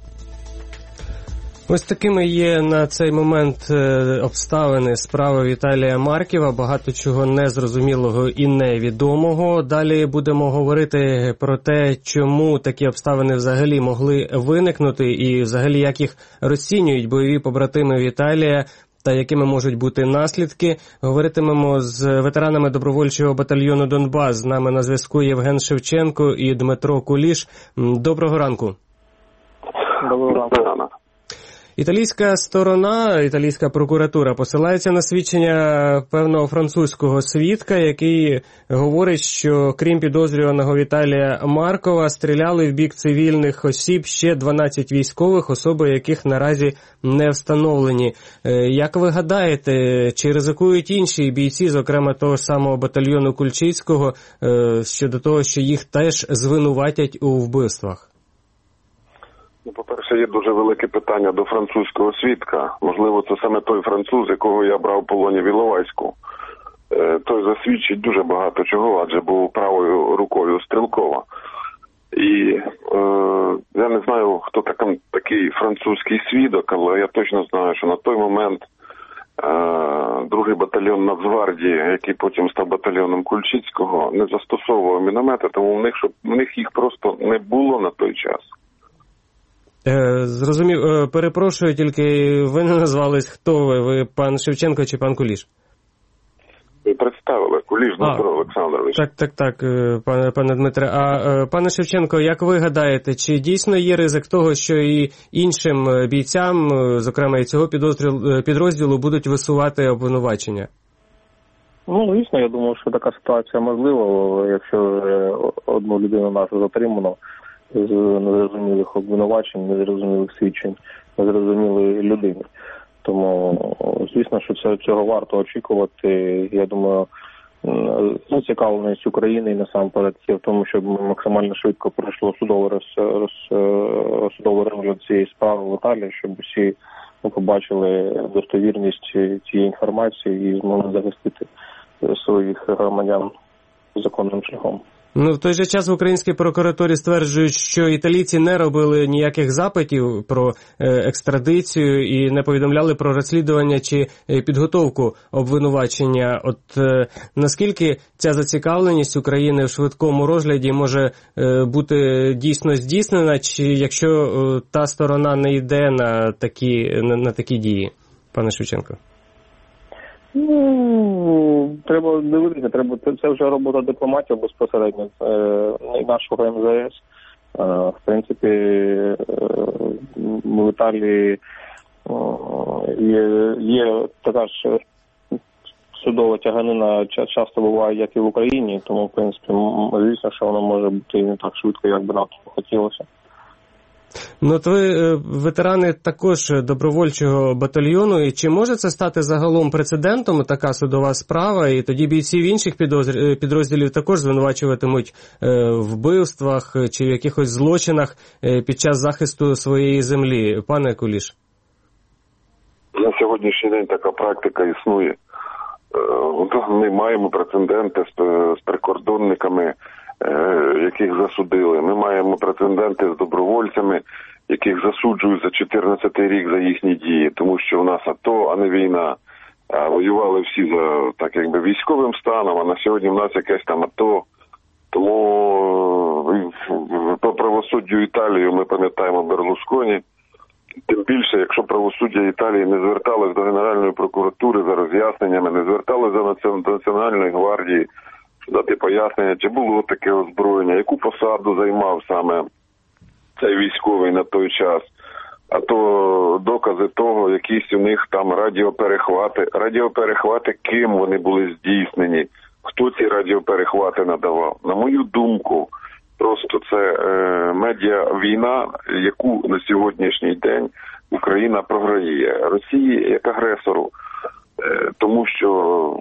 Ось такими є на цей момент обставини справи Віталія Марківа, багато чого незрозумілого і невідомого. Далі будемо говорити про те, чому такі обставини взагалі могли виникнути і взагалі як їх розцінюють бойові побратими Віталія та якими можуть бути наслідки. Говоритимемо з ветеранами добровольчого батальйону «Донбас». З нами на зв'язку Євген Шевченко і Дмитро Куліш. Доброго ранку. Доброго ранку. Італійська сторона, італійська прокуратура посилається на свідчення певного французького свідка, який говорить, що крім підозрюваного Віталія Маркова, стріляли в бік цивільних осіб ще дванадцять військових, особи яких наразі не встановлені. Як ви гадаєте, чи ризикують інші бійці, зокрема того ж самого батальйону Кульчицького, щодо того, що їх теж звинуватять у вбивствах? Ну, по-перше, є дуже велике питання до французького свідка. Можливо, це саме той француз, якого я брав в полоні в Іловайську. Е, той засвідчить дуже багато чого, адже був правою рукою Стрелкова. І е, я не знаю, хто так, такий французький свідок, але я точно знаю, що на той момент е, другий батальйон Нацгвардії, який потім став батальйоном Кульчицького, не застосовував міномети, тому в них, щоб, в них їх просто не було на той час. Е, зрозумів. Е, перепрошую, тільки ви не назвались, хто ви? Ви пан Шевченко чи пан Куліш? Ви представили, Куліш Дмитро Олександрович. Так, так, так, пане, пане Дмитре. А пане Шевченко, як ви гадаєте, чи дійсно є ризик того, що і іншим бійцям, зокрема і цього підрозділу, підрозділу, будуть висувати обвинувачення? Ну, звісно, я думаю, що така ситуація можлива, якщо одну людину нашу затримано з незрозумілих обвинувачень, незрозумілих свідчень, незрозумілої людини. Тому, звісно, що це, цього варто очікувати. Я думаю, зацікавленість України і насамперед є в тому, щоб максимально швидко пройшло судовий роз, роз, судовий розгляд цієї справи в Італії, щоб всі побачили достовірність цієї інформації і змогли захистити своїх громадян законним шляхом. Ну, в той же час в українській прокуратурі стверджують, що італійці не робили ніяких запитів про екстрадицію і не повідомляли про розслідування чи підготовку обвинувачення. От е, наскільки ця зацікавленість України в швидкому розгляді може е, бути дійсно здійснена, чи якщо е, та сторона не йде на такі, на, на такі дії, пане Шевченко? Ну, треба дивитися, треба, це вже робота дипломатів безпосередньо, і нашого ем зе ес. В принципі, в Італії є, є така ж судова тяганина, часто буває, як і в Україні, тому, в принципі, звісно, що воно може бути і не так швидко, як би нам хотілося. Ну, от ви ветерани також добровольчого батальйону, і чи може це стати загалом прецедентом, така судова справа, і тоді бійців інших підрозділів також звинувачуватимуть в вбивствах чи в якихось злочинах під час захисту своєї землі? Пане Куліш. На сьогоднішній день така практика існує. Ми маємо прецеденти з прикордонниками, яких засудили. Ми маємо прецеденти з добровольцями, яких засуджують за чотирнадцятий рік за їхні дії, тому що у нас АТО, а не війна. А воювали всі за так якби військовим станом, а на сьогодні в нас якесь там АТО. Тому по правосуддю Італії ми пам'ятаємо Берлусконі. Тим більше, якщо правосуддя Італії не зверталось до Генеральної прокуратури за роз'ясненнями, не зверталось до Національної гвардії, дати пояснення, чи було таке озброєння, яку посаду займав саме цей військовий на той час, а то докази того, якісь у них там радіоперехвати. Радіоперехвати, ким вони були здійснені, хто ці радіоперехвати надавав. На мою думку, просто це е, медіа-війна, яку на сьогоднішній день Україна програє Росії як агресору, е, тому що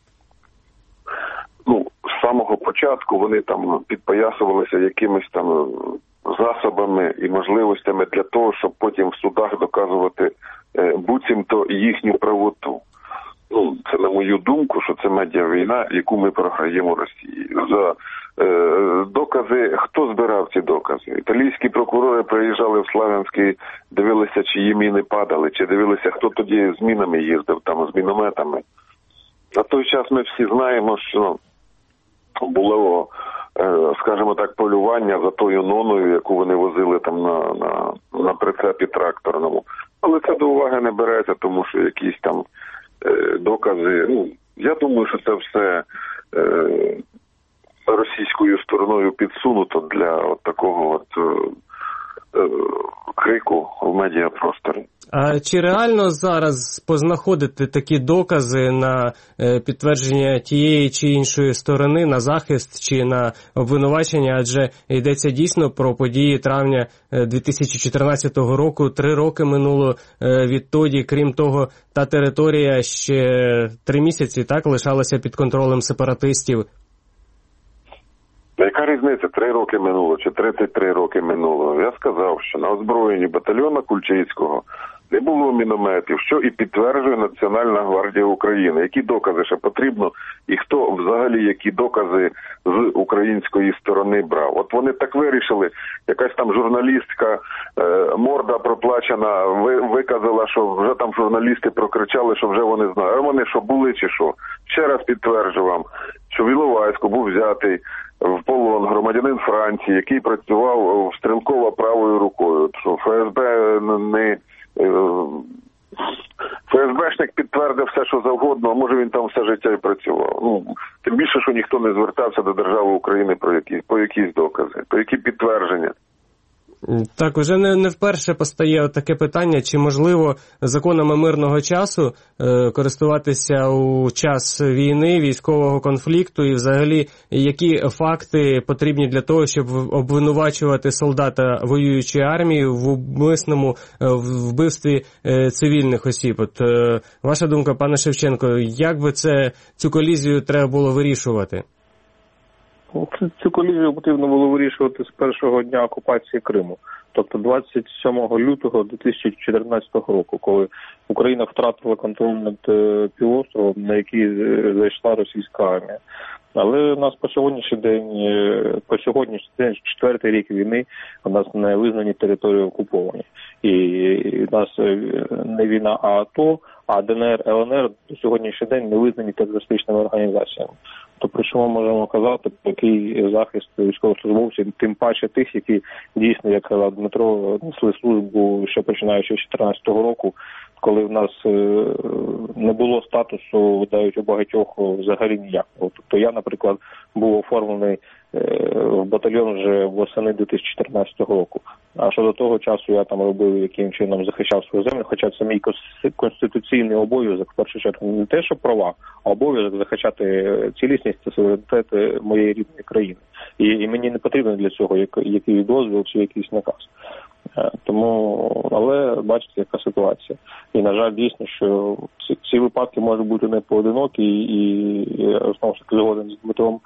ну, з самого початку вони там підпоясувалися якимись там засобами і можливостями для того, щоб потім в судах доказувати е, буцімто їхню правоту. Ну, це на мою думку, що це медіа-війна, яку ми програємо Росії. За е, докази, хто збирав ці докази? Італійські прокурори приїжджали в Славянський, дивилися, чиї міни падали, чи дивилися, хто тоді з мінами їздив, там, з мінометами. На той час ми всі знаємо, що було, скажімо так, полювання за тою ноною, яку вони возили там на, на, на прицепі тракторному. Але це до уваги не береться, тому що якісь там е, докази, ну, я думаю, що це все е, російською стороною підсунуто для от такого от е, крику в медіапросторі. А чи реально зараз познаходити такі докази на підтвердження тієї чи іншої сторони, на захист чи на обвинувачення, адже йдеться дійсно про події травня дві тисячі чотирнадцятого року, три роки минуло відтоді, крім того, та територія ще три місяці так лишалася під контролем сепаратистів? Яка різниця? Три роки минуло чи тридцять три роки минуло? Я сказав, що на озброєнні батальйона Кульчицького не було мінометів, що і підтверджує Національна гвардія України. Які докази ще потрібно і хто взагалі які докази з української сторони брав? От вони так вирішили, якась там журналістка, е, морда проплачена, ви, виказала, що вже там журналісти прокричали, що вже вони знають. А вони що, були чи що? Ще раз підтверджую вам, що в Іловайську був взятий в полон громадянин Франції, який працював в Стрелкова правою рукою. Що ФСБ не... ФСБшник підтвердив все, що завгодно, а може він там все життя і працював. Ну, тим більше, що ніхто не звертався до держави України про якісь, по якісь докази, по які підтвердження. Так, уже не, не вперше постає таке питання, чи можливо законами мирного часу е, користуватися у час війни, військового конфлікту, і взагалі які факти потрібні для того, щоб обвинувачувати солдата воюючої армії в умисному е, вбивстві е, цивільних осіб. От е, ваша думка, пане Шевченко, як би це, цю колізію треба було вирішувати? Цю колізію потрібно було вирішувати з першого дня окупації Криму, тобто двадцять сьомого лютого дві тисячі чотирнадцятого року, коли Україна втратила контроль над півостровом, на який зайшла російська армія. Але у нас по сьогоднішній день, по сьогоднішній день, четвертий рік війни, у нас не визнані території окуповані. І у нас не війна, а АТО, а ДНР, ЛНР до сьогоднішній день не визнані терористичними організаціями. То про що ми можемо казати, який захист військовослужбовців, тим паче тих, які дійсно, як казав Дмитро, несли службу ще починаючи з дві тисячі чотирнадцятого року, коли в нас не було статусу, видають у багатьох взагалі ніякого. Тобто я, наприклад, був оформлений в батальйон вже восени дві тисячі чотирнадцятого року. А що до того часу я там робив, яким чином захищав свою землю, хоча це мій конституційний обов'язок, в першу чергу, не те, що права, а обов'язок захищати цілісність та суверенітет моєї рідної країни. І, і мені не потрібно для цього якийсь дозвіл чи якийсь наказ. Тому, але бачите, яка ситуація. І, на жаль, дійсно, що ці, ці випадки можуть бути не поодинокі, і, і знову ж таки згоден з Дмитром,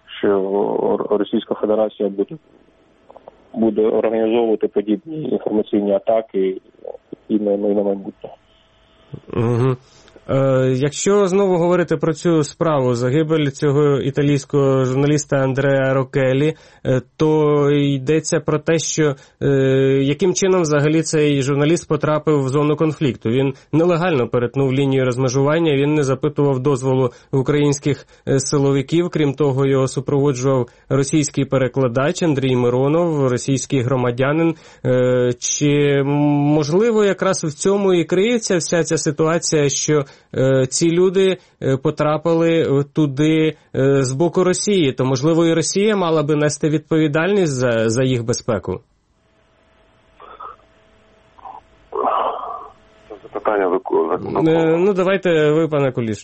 що Російська Федерація буде, буде організовувати подібні інформаційні атаки і на, і на майбутнє. Угу. Е, якщо знову говорити про цю справу, загибель цього італійського журналіста Андреа Роккеллі, е, то йдеться про те, що е, яким чином взагалі цей журналіст потрапив в зону конфлікту. Він нелегально перетнув лінію розмежування, він не запитував дозволу українських силовиків, крім того, його супроводжував російський перекладач Андрій Миронов, російський громадянин. Е, чи можливо якраз в цьому і криється вся ця ситуація, що ці люди потрапили туди з боку Росії, то, можливо, і Росія мала би нести відповідальність за, за їх безпеку? Це запитання до кого? Ну, давайте ви, пане Куліш.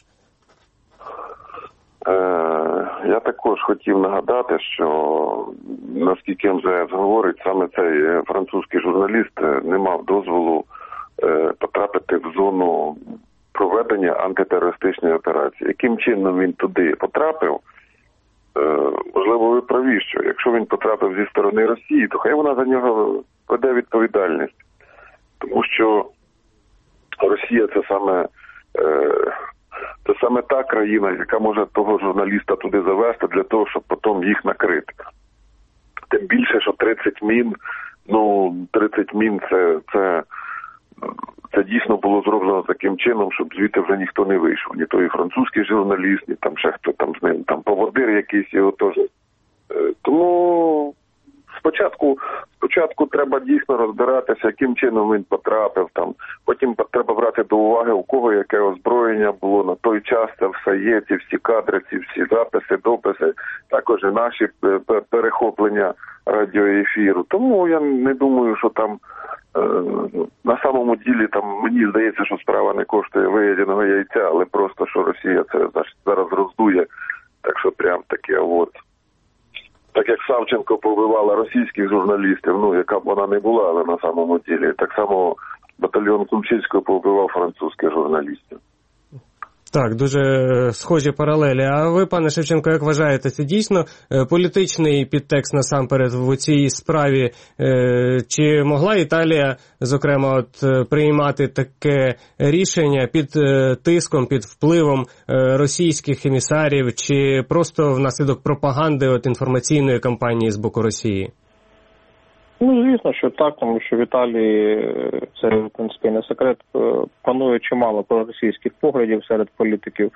Е, я також хотів нагадати, що, наскільки ем зе ес говорить, саме цей французький журналіст не мав дозволу е, потрапити в зону проведення антитерористичної операції. Яким чином він туди потрапив, е, можливо, ви праві, що якщо він потрапив зі сторони Росії, то хай вона за нього веде відповідальність. Тому що Росія це саме, е, це саме та країна, яка може того журналіста туди завести для того, щоб потім їх накрити. Тим більше, що тридцять мін, ну, тридцять мін це, це Це дійсно було зроблено таким чином, щоб звідти вже ніхто не вийшов. Ні той французький журналіст, ні там ще хто там з ним, там поводир якийсь його теж. Тому спочатку, спочатку треба дійсно розбиратися, яким чином він потрапив. Там. Потім треба брати до уваги, у кого яке озброєння було на той час. Це все є, ці всі кадри, ці всі записи, дописи, також і наші перехоплення радіоефіру. Тому я не думаю, що там на самому ділі, там, мені здається, що справа не коштує вияденого яйця, але просто, що Росія це зараз роздує, так що прям таке, от. Так як Савченко побивала російських журналістів, ну, яка б вона не була, але на самому ділі, так само батальйон Кульчицького побивав французьких журналістів. Так, дуже схожі паралелі. А ви, пане Шевченко, як вважаєте, це дійсно політичний підтекст насамперед в цій справі? Чи могла Італія, зокрема, от приймати таке рішення під тиском, під впливом російських емісарів, чи просто внаслідок пропаганди от інформаційної кампанії з боку Росії? Ну, звісно, що так, тому що в Італії, це, в принципі, не секрет, панує чимало проросійських поглядів серед політиків,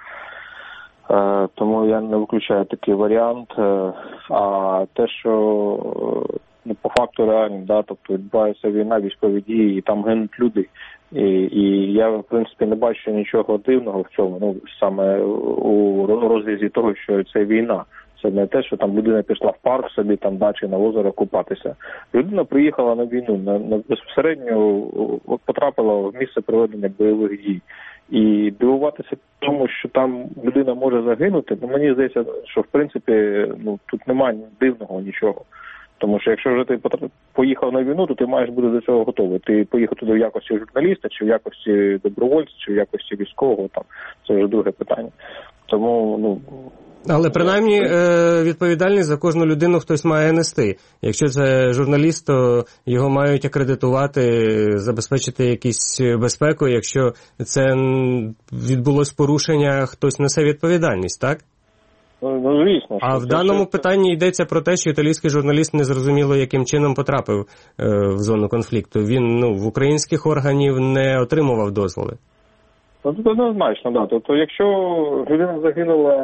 тому я не виключаю такий варіант. А те, що ну, по факту реально, да, тобто відбувається війна, військові дії, і там гинуть люди. І, і я, в принципі, не бачу нічого дивного в цьому, ну, саме у розрізі того, що це війна. Це не те, що там людина пішла в парк собі, там дачі на озеро купатися. Людина приїхала на війну, на, на безпосередньо потрапила в місце проведення бойових дій. І дивуватися тому, що там людина може загинути, ну, мені здається, що в принципі ну, тут немає дивного нічого. Тому що якщо вже ти поїхав на війну, то ти маєш бути до цього готовий. Ти поїхав туди в якості журналіста, чи в якості добровольця, чи в якості військового, там це вже друге питання. Тому, ну... Але принаймні відповідальність за кожну людину хтось має нести. Якщо це журналіст, то його мають акредитувати, забезпечити якусь безпеку. Якщо це відбулось порушення, хтось несе відповідальність, так? Ну, звісно. А в даному питанні йдеться про те, що італійський журналіст незрозуміло яким чином потрапив е, в зону конфлікту. Він ну, в українських органів не отримував дозволи. Ну, тут однозначно, так. Тобто, якщо людина загинула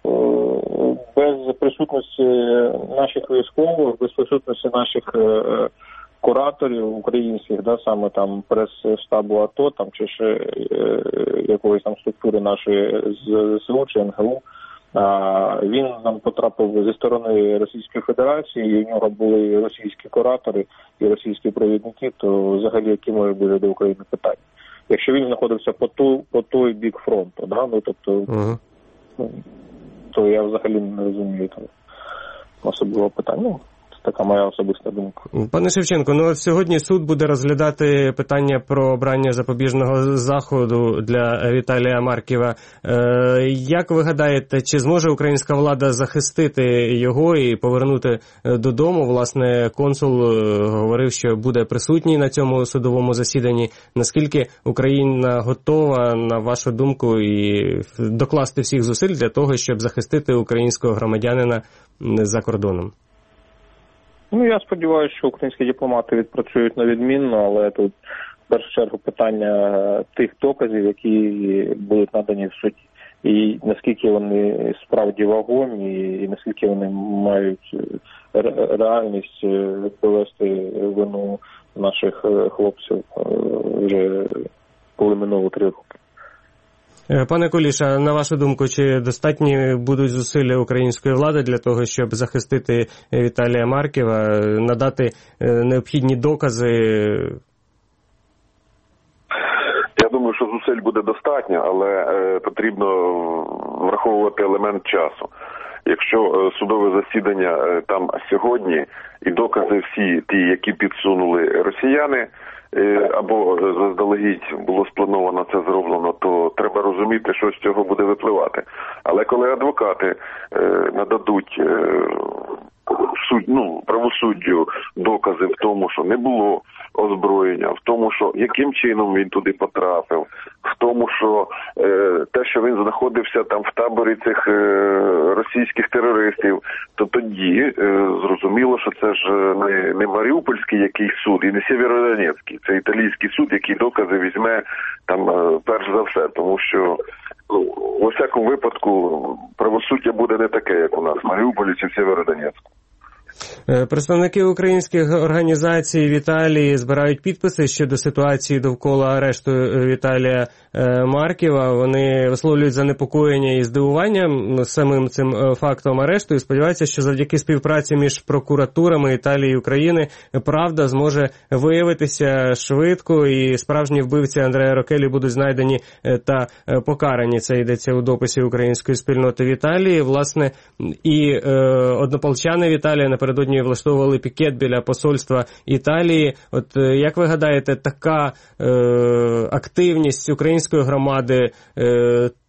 без присутності наших військових, без присутності наших е, кураторів українських, да, саме там прес-штабу АТО, там чи ще е, якоїсь там структури нашої з ЗСУ чи ен ге у, а, він нам потрапив зі сторони Російської Федерації, і у нього були російські куратори і російські провідники, то взагалі які можуть бути до України питання? Якщо він знаходився по той, по той бік фронту, да, ну тобто, uh-huh. то я взагалі не розумію там особливого питання. Це така моя особиста думка. Пане Шевченко, ну от сьогодні суд буде розглядати питання про обрання запобіжного заходу для Віталія Марківа. Е, як ви гадаєте, чи зможе українська влада захистити його і повернути додому? Власне, консул говорив, що буде присутній на цьому судовому засіданні. Наскільки Україна готова, на вашу думку, і докласти всіх зусиль для того, щоб захистити українського громадянина за кордоном? Ну, я сподіваюся, що українські дипломати відпрацюють на відмінно, але тут в першу чергу питання тих доказів, які будуть надані в суді. І наскільки вони справді вагомі, і наскільки вони мають реальність довести вину наших хлопців вже коли минуло три роки. Пане Куліша, на вашу думку, чи достатні будуть зусилля української влади для того, щоб захистити Віталія Марківа, надати необхідні докази? Я думаю, що зусиль буде достатньо, але е, потрібно враховувати елемент часу. Якщо судове засідання е, там сьогодні і докази всі ті, які підсунули росіяни, або заздалегідь було сплановано це зроблено, то треба розуміти, що з цього буде випливати. Але коли адвокати е, нададуть е, суд, ну, правосуддю докази в тому, що не було озброєння, в тому, що яким чином він туди потрапив, в тому, що е, те, що він знаходився там в таборі цих е, російських терористів, то тоді е, зрозуміло, що це ж не, не Маріупольський якийсь суд і не Сєвєродонецький, це італійський суд, який докази візьме там е, перш за все, тому що ну, у всякому випадку правосуддя буде не таке, як у нас в Маріуполі чи в Сєвєродонецьку. Представники українських організацій в Італії збирають підписи щодо ситуації довкола арешту Віталія Марківа. Вони висловлюють занепокоєння і здивування самим цим фактом арешту і сподіваються, що завдяки співпраці між прокуратурами Італії і України правда зможе виявитися швидко і справжні вбивці Андреа Рокелі будуть знайдені та покарані. Це йдеться у дописі української спільноти в Італії. Власне, і е, однополчани в Італії напередодні влаштовували пікет біля посольства Італії. От як ви гадаєте, така е, активність української громади, е,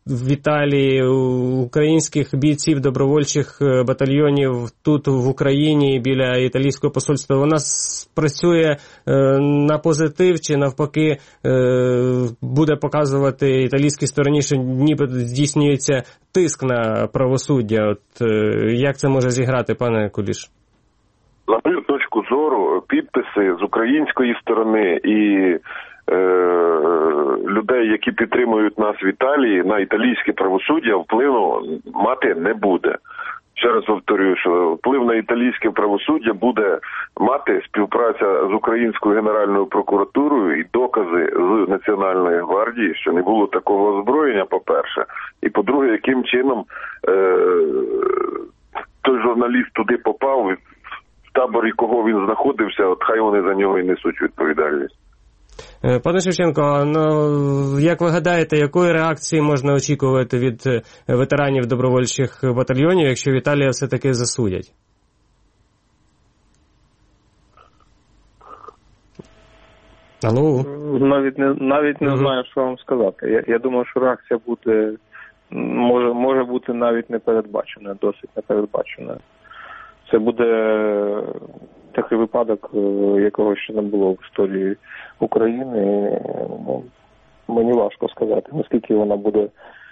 в Італії, українських бійців добровольчих батальйонів тут в Україні біля італійського посольства, вона працює на позитив чи навпаки буде показувати італійській стороні, що ніби здійснюється тиск на правосуддя? От як це може зіграти, пане Куліш? На мою точку зору, підписи з української сторони і е, людей, які підтримують нас в Італії, на італійське правосуддя впливу мати не буде. Ще раз повторюю, що вплив на італійське правосуддя буде мати співпраця з Українською Генеральною прокуратурою і докази з Національної гвардії, що не було такого озброєння, по-перше. І, по-друге, яким чином е, той журналіст туди попав, в таборі кого він знаходився, от хай вони за нього і несуть відповідальність. Пане Шевченко, ну, як ви гадаєте, якої реакції можна очікувати від ветеранів добровольчих батальйонів, якщо в Італії все-таки засудять? Алло? Навіть не, навіть не uh-huh. знаю, що вам сказати. Я, я думаю, що реакція буде, може, може бути навіть непередбачена, досить непередбачена. Це буде такий випадок, якого ще не було в історії України. Ну, мені важко сказати, наскільки вона буде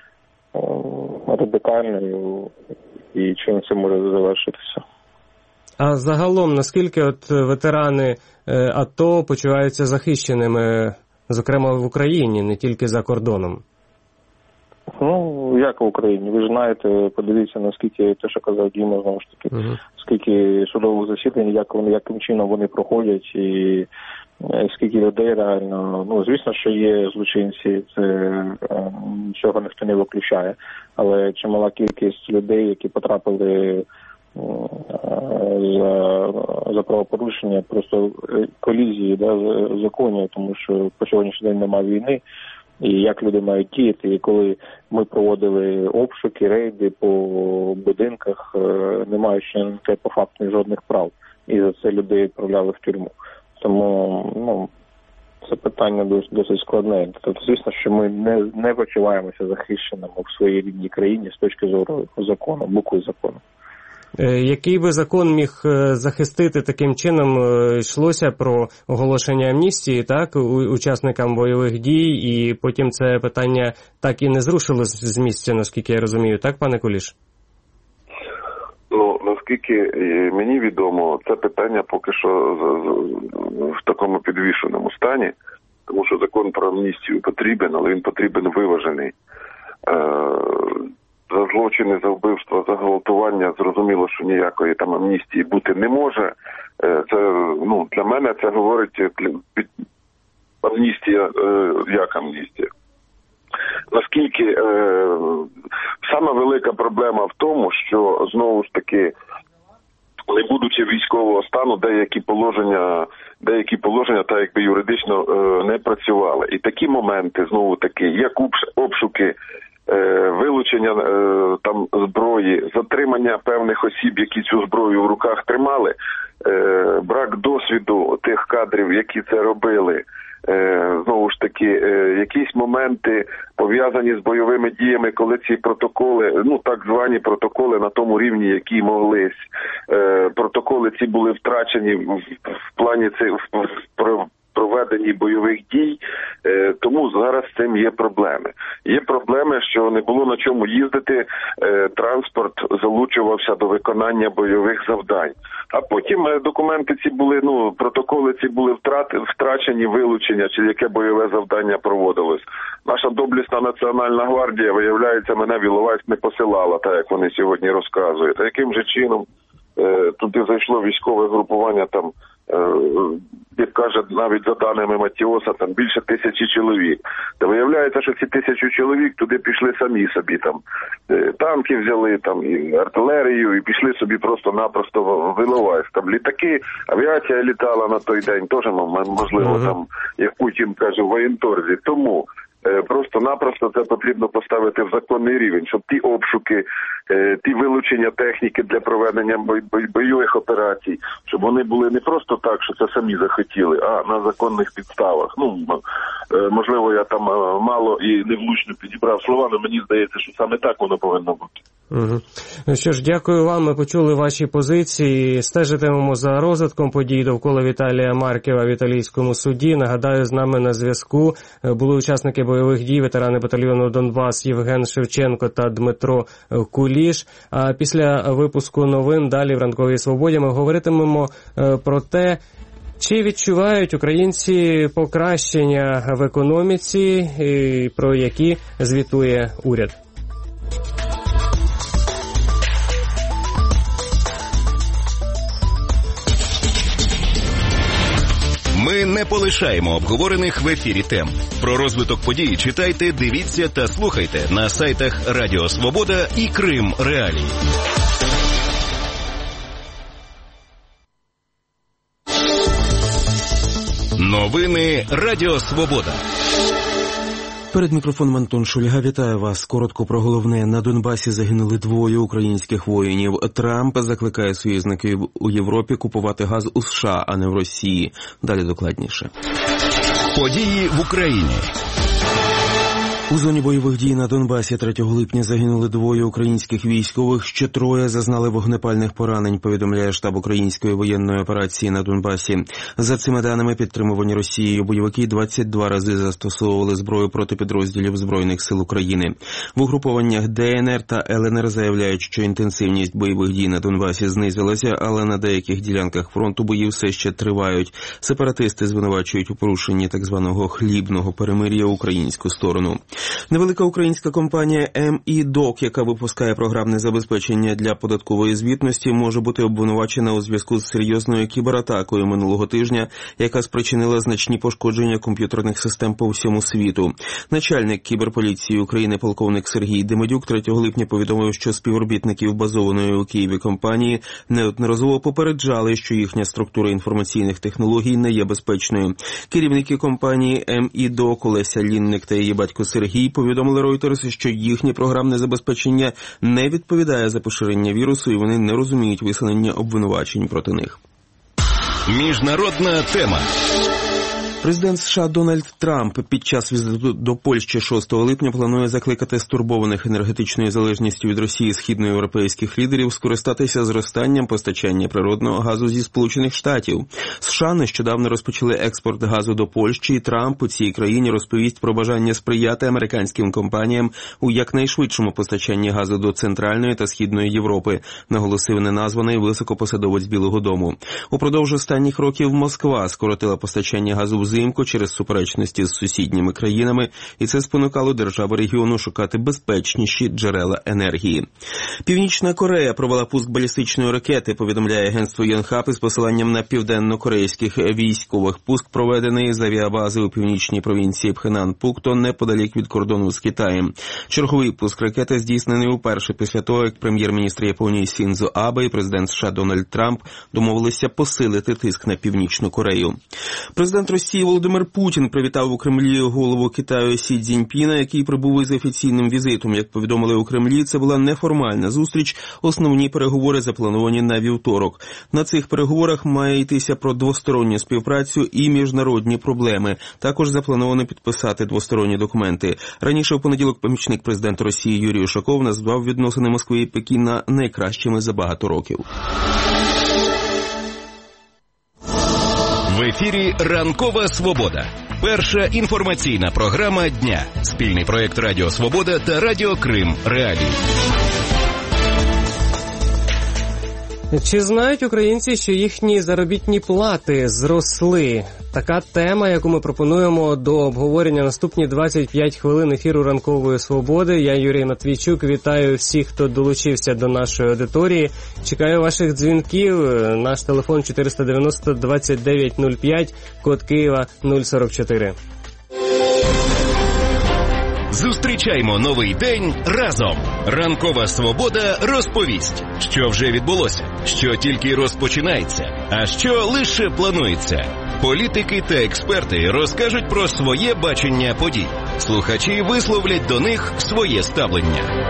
радикальною і чим це може завершитися. А загалом, наскільки от ветерани АТО почуваються захищеними, зокрема в Україні, не тільки за кордоном? Ну, як в Україні. Ви ж знаєте, подивіться, наскільки, те, що казав Діма, знову ж таки, uh-huh. скільки судових засідань, як вони, яким чином вони проходять, і скільки людей реально. Ну, звісно, що є злочинці, це цього ніхто не виключає, але чимала кількість людей, які потрапили за, за правопорушення, просто колізії, да, законів, тому що по сьогоднішній день немає війни. І як люди мають діяти. І коли ми проводили обшуки, рейди по будинках, не маючи на те по факту жодних прав. І за це людей відправляли в тюрму. Тому, ну, це питання досить, досить складне. Тобто, звісно, що ми не, не почуваємося захищеними в своїй рідній країні з точки зору закону, букви закону. Який би закон міг захистити таким чином? Йшлося про оголошення амністії, так, учасникам бойових дій, і потім це питання так і не зрушило з місця, наскільки я розумію, так, пане Куліш? Ну, наскільки мені відомо, це питання поки що в такому підвішеному стані, тому що закон про амністію потрібен, але він потрібен виважений. За злочини, за вбивство, за гвалтування, зрозуміло, що ніякої там амністії бути не може. Це, ну, для мене це говорить амністія, як амністія. Наскільки е, сама велика проблема в тому, що, знову ж таки, не будучи військового стану, деякі положення, деякі положення так якби юридично е, не працювали. І такі моменти, знову таки, як обшуки, вилучення е, там зброї, затримання певних осіб, які цю зброю в руках тримали, е, брак досвіду тих кадрів, які це робили, е, знову ж таки, е, якісь моменти пов'язані з бойовими діями, коли ці протоколи, ну так звані протоколи на тому рівні, які моглись, е, протоколи ці були втрачені в, в плані цих в, в, проведенні бойових дій, е, тому зараз з цим є проблеми. Є проблеми, що не було на чому їздити, е, транспорт залучувався до виконання бойових завдань. А потім е, документи ці були, ну, протоколи ці були втрати, втрачені, вилучення, чи яке бойове завдання проводилось. Наша доблісна Національна гвардія, виявляється, мене в Іловайськ не посилала, так як вони сьогодні розказують. А яким же чином е, туди зайшло військове групування, там, як каже, навіть за даними Матіоса, там більше тисячі чоловік. Та виявляється, що ці тисячі чоловік туди пішли самі собі, там танки взяли, там і артилерію, і пішли собі просто-напросто в Іловайськ. Там літаки, авіація літала на той день, теж, можливо, uh-huh. там, як Путін каже, в воєнторзі. Тому Просто-напросто це потрібно поставити в законний рівень, щоб ті обшуки, ті вилучення техніки для проведення бойових операцій, щоб вони були не просто так, що це самі захотіли, а на законних підставах. Ну, можливо, я там мало і невлучно підібрав слова, але мені здається, що саме так воно повинно бути. Угу. Ну що ж, дякую вам, ми почули ваші позиції, стежитимемо за розвитком подій довкола Віталія Марківа в італійському суді. Нагадаю, з нами на зв'язку були учасники бойових дій, ветерани батальйону Донбас Євген Шевченко та Дмитро Куліш. А після випуску новин далі в Ранковій Свободі ми говоритимемо про те, чи відчувають українці покращення в економіці, про які звітує уряд. Ми не полишаємо обговорених в ефірі тем. Про розвиток подій читайте, дивіться та слухайте на сайтах Радіо Свобода і Крим Реалії. Новини Радіо Свобода. Перед мікрофоном Антон Шульга. Вітаю вас. Коротко про головне. На Донбасі загинули двоє українських воїнів. Трамп закликає союзників у Європі купувати газ у США, а не в Росії. Далі докладніше. Події в Україні. У зоні бойових дій на Донбасі третього липня загинули двоє українських військових, ще троє зазнали вогнепальних поранень, повідомляє штаб української воєнної операції на Донбасі. За цими даними, підтримувані Росією бойовики двадцять два рази застосовували зброю проти підрозділів Збройних сил України. В угрупованнях Де Ен Ер та Ел Ен Ер заявляють, що інтенсивність бойових дій на Донбасі знизилася, але на деяких ділянках фронту бої все ще тривають. Сепаратисти звинувачують у порушенні так званого хлібного перемир'я українську сторону. Невелика українська компанія ем і Док, яка випускає програмне забезпечення для податкової звітності, може бути обвинувачена у зв'язку з серйозною кібератакою минулого тижня, яка спричинила значні пошкодження комп'ютерних систем по всьому світу. Начальник кіберполіції України полковник Сергій Демидюк третього липня повідомив, що співробітників базованої у Києві компанії неодноразово попереджали, що їхня структура інформаційних технологій не є безпечною. Керівники компанії ем і Док Олеся Лінник та її батько Сергій повідомили Reuters, що їхнє програмне забезпечення не відповідає за поширення вірусу і вони не розуміють висунення обвинувачень проти них. Міжнародна тема. Президент США Дональд Трамп під час візиту до Польщі шостого липня планує закликати стурбованих енергетичною залежністю від Росії східноєвропейських лідерів скористатися зростанням постачання природного газу зі Сполучених Штатів. США нещодавно розпочали експорт газу до Польщі, і Трамп у цій країні розповість про бажання сприяти американським компаніям у якнайшвидшому постачанні газу до Центральної та Східної Європи, наголосив неназваний високопосадовець Білого дому. Упродовж останніх років Москва скоротила постачання газу в взимку через суперечності з сусідніми країнами, і це спонукало держави регіону шукати безпечніші джерела енергії. Північна Корея провела пуск балістичної ракети, повідомляє агентство Йонхап із посиланням на південно-корейських військових. Пуск проведений з авіабази у північній провінції Пхенан-Пукто, неподалік від кордону з Китаєм. Черговий пуск ракети здійснений уперше після того, як прем'єр-міністр Японії Сіндзо Абе і президент США Дональд Трамп домовилися посилити тиск на Північну Корею. Президент Росії Володимир Путін привітав у Кремлі голову Китаю Сі Цзіньпіна, який прибув із офіційним візитом. Як повідомили у Кремлі, це була неформальна зустріч, основні переговори заплановані на вівторок. На цих переговорах має йтися про двосторонню співпрацю і міжнародні проблеми. Також заплановано підписати двосторонні документи. Раніше в понеділок помічник президента Росії Юрій Ушаков назвав відносини Москви і Пекіна найкращими за багато років. В ефірі «Ранкова Свобода». Перша інформаційна програма дня. Спільний проєкт Радіо Свобода та Радіо Крим Реалії. Чи знають українці, що їхні заробітні плати зросли? Така тема, яку ми пропонуємо до обговорення наступні двадцять п'ять хвилин ефіру «Ранкової Свободи». Я Юрій Матвійчук, вітаю всіх, хто долучився до нашої аудиторії. Чекаю ваших дзвінків. Наш телефон чотириста дев'яносто двадцять дев'ять нуль п'ять, код Києва нуль сорок чотири. Зустрічаймо новий день разом. «Ранкова Свобода» розповість, що вже відбулося, що тільки розпочинається, а що лише планується. Політики та експерти розкажуть про своє бачення подій. Слухачі висловлять до них своє ставлення.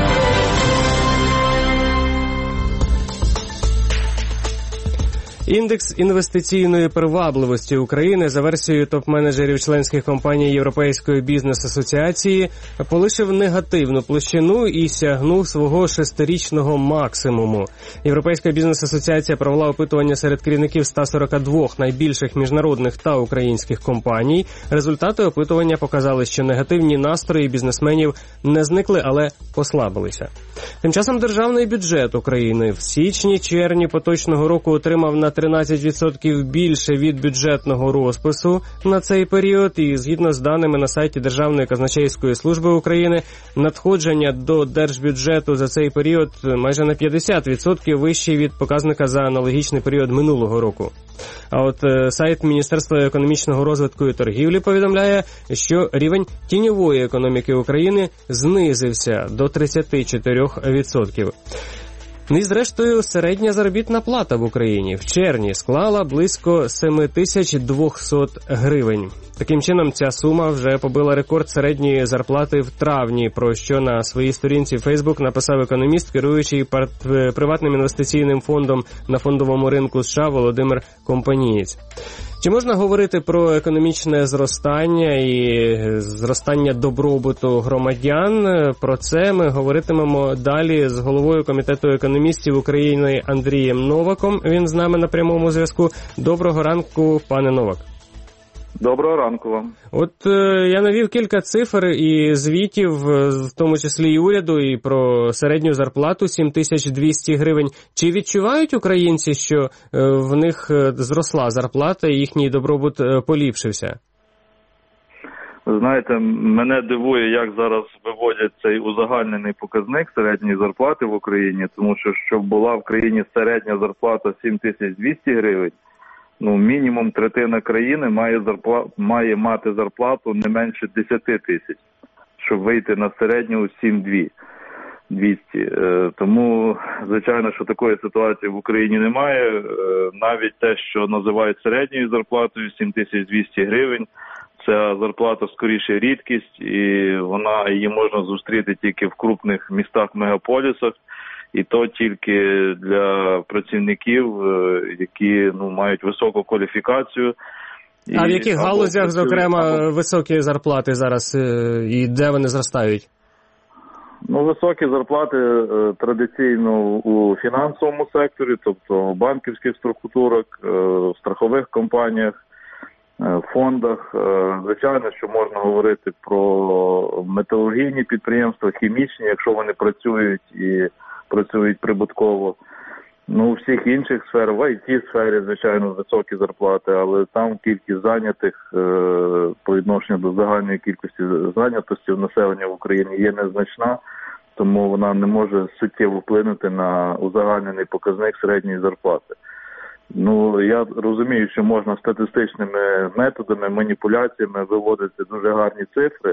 Індекс інвестиційної привабливості України за версією топ-менеджерів членських компаній Європейської бізнес-асоціації полишив негативну площину і сягнув свого шестирічного максимуму. Європейська бізнес-асоціація провела опитування серед керівників ста сорока двох найбільших міжнародних та українських компаній. Результати опитування показали, що негативні настрої бізнесменів не зникли, але послабилися. Тим часом державний бюджет України в січні-червні поточного року отримав на тринадцять відсотків більше від бюджетного розпису на цей період, і згідно з даними на сайті Державної казначейської служби України, надходження до держбюджету за цей період майже на п'ятдесят відсотків вищі від показника за аналогічний період минулого року. А от е, сайт Міністерства економічного розвитку і торгівлі повідомляє, що рівень тіньової економіки України знизився до тридцять чотири відсотки. Ну і зрештою, середня заробітна плата в Україні в червні склала близько сім тисяч двісті гривень. Таким чином, ця сума вже побила рекорд середньої зарплати в травні, про що на своїй сторінці Facebook написав економіст, керуючий приватним інвестиційним фондом на фондовому ринку США Володимир Компанієць. Чи можна говорити про економічне зростання і зростання добробуту громадян? Про це ми говоритимемо далі з головою Комітету економістів України Андрієм Новаком. Він з нами на прямому зв'язку. Доброго ранку, пане Новак. Доброго ранку вам. От е, я навів кілька цифр і звітів, в тому числі і уряду, і про середню зарплату сім тисяч двісті гривень. Чи відчувають українці, що е, в них зросла зарплата і їхній добробут е, поліпшився? Знаєте, мене дивує, як зараз виводять цей узагальнений показник середньої зарплати в Україні, тому що, щоб була в країні середня зарплата сім тисяч двісті гривень, ну, мінімум третина країни має зарпла... має мати зарплату не менше десять тисяч, щоб вийти на середню сім тисяч двісті. Е, тому, звичайно, що такої ситуації в Україні немає. Е, навіть те, що називають середньою зарплатою сім тисяч двісті гривень, ця зарплата скоріше рідкість, і вона її можна зустріти тільки в крупних містах-мегаполісах. І то тільки для працівників, які ну, мають високу кваліфікацію. А в яких галузях, зокрема, або... високі зарплати зараз і де вони зростають? Ну, високі зарплати е, традиційно у фінансовому секторі, тобто в банківських структурах, е, в страхових компаніях, е, фондах. Е, звичайно, що можна говорити про металургійні підприємства, хімічні, якщо вони працюють і працюють прибутково. Ну, у всіх інших сфер, в ай ті-сфері, звичайно, високі зарплати, але там кількість зайнятих е, по відношенню до загальної кількості зайнятості населення в Україні є незначна, тому вона не може суттєво вплинути на узагальнений показник середньої зарплати. Ну, я розумію, що можна статистичними методами, маніпуляціями виводити дуже гарні цифри,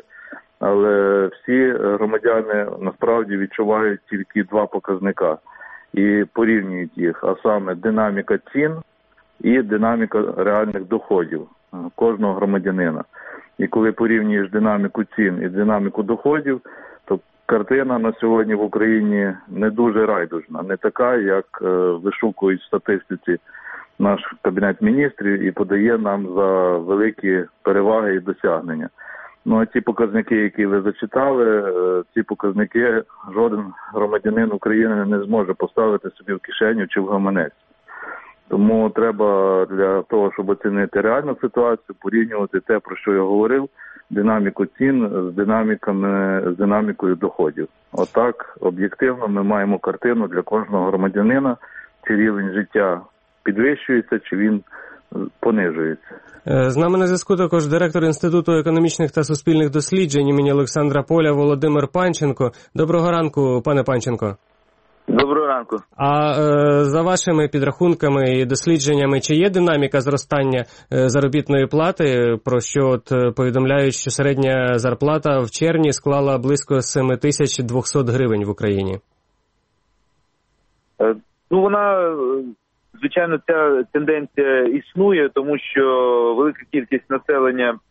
але всі громадяни насправді відчувають тільки два показника і порівнюють їх, а саме динаміка цін і динаміка реальних доходів кожного громадянина. І коли порівнюєш динаміку цін і динаміку доходів, то картина на сьогодні в Україні не дуже райдужна, не така, як вишукують в статистиці наш Кабінет міністрів і подає нам за великі переваги і досягнення. Ну, а ті показники, які ви зачитали, ці показники жоден громадянин України не зможе поставити собі в кишеню чи в гаманець. Тому треба для того, щоб оцінити реальну ситуацію, порівнювати те, про що я говорив, динаміку цін з динаміками, з динамікою доходів. Отак, об'єктивно, ми маємо картину для кожного громадянина, чи рівень життя підвищується, чи він понижується. З нами на зв'язку також директор Інституту економічних та суспільних досліджень імені Олександра Поля Володимир Панченко. Доброго ранку, пане Панченко. Доброго ранку. А е, за вашими підрахунками і дослідженнями, чи є динаміка зростання е, заробітної плати, про що от повідомляють, що середня зарплата в червні склала близько сім тисяч двісті гривень в Україні? Е, ну, вона... Звичайно, ця тенденція існує, тому що велика кількість населення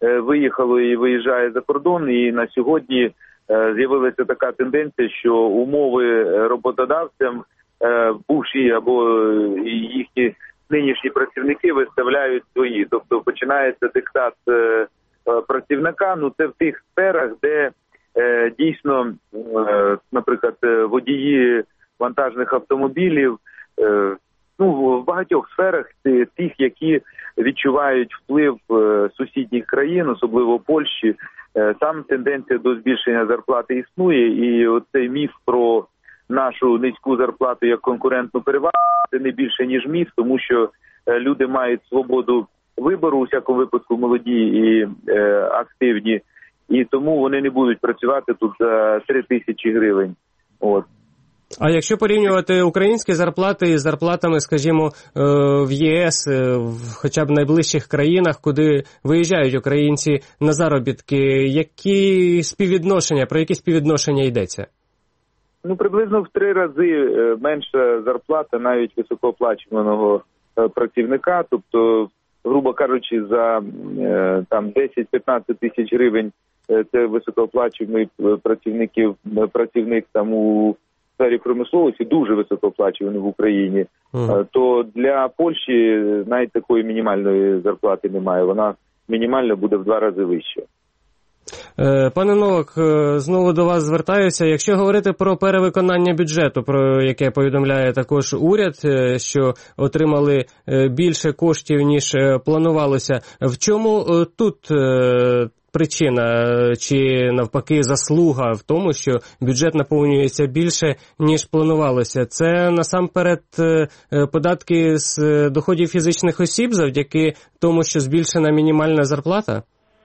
виїхало і виїжджає за кордон. І на сьогодні з'явилася така тенденція, що умови роботодавцям бувші або їхні нинішні працівники виставляють свої. Тобто починається диктат працівника, ну це в тих сферах, де дійсно, наприклад, водії вантажних автомобілів, ну, в багатьох сферах тих, які відчувають вплив сусідніх країн, особливо Польщі, там тенденція до збільшення зарплати існує, і оцей міф про нашу низьку зарплату як конкурентну перевагу – це не більше, ніж міф, тому що люди мають свободу вибору, у всякому випадку молоді і е, активні, і тому вони не будуть працювати тут за три тисячі гривень. От. А якщо порівнювати українські зарплати із зарплатами, скажімо, в ЄС, в хоча б найближчих країнах, куди виїжджають українці на заробітки, які співвідношення, про які співвідношення йдеться? Ну, приблизно в три рази менша зарплата навіть високооплачуваного працівника, тобто, грубо кажучи, за там десять-п'ятнадцять тисяч гривень це високооплачуваний працівників, працівник там у сфері промисловості, дуже високооплачуваний в Україні, mm. то для Польщі навіть такої мінімальної зарплати немає. Вона мінімальна буде в два рази вища. Пане Новак, знову до вас звертаюся. Якщо говорити про перевиконання бюджету, про яке повідомляє також уряд, що отримали більше коштів, ніж планувалося, в чому тут причина, чи навпаки заслуга в тому, що бюджет наповнюється більше, ніж планувалося? Це насамперед податки з доходів фізичних осіб завдяки тому, що збільшена мінімальна зарплата?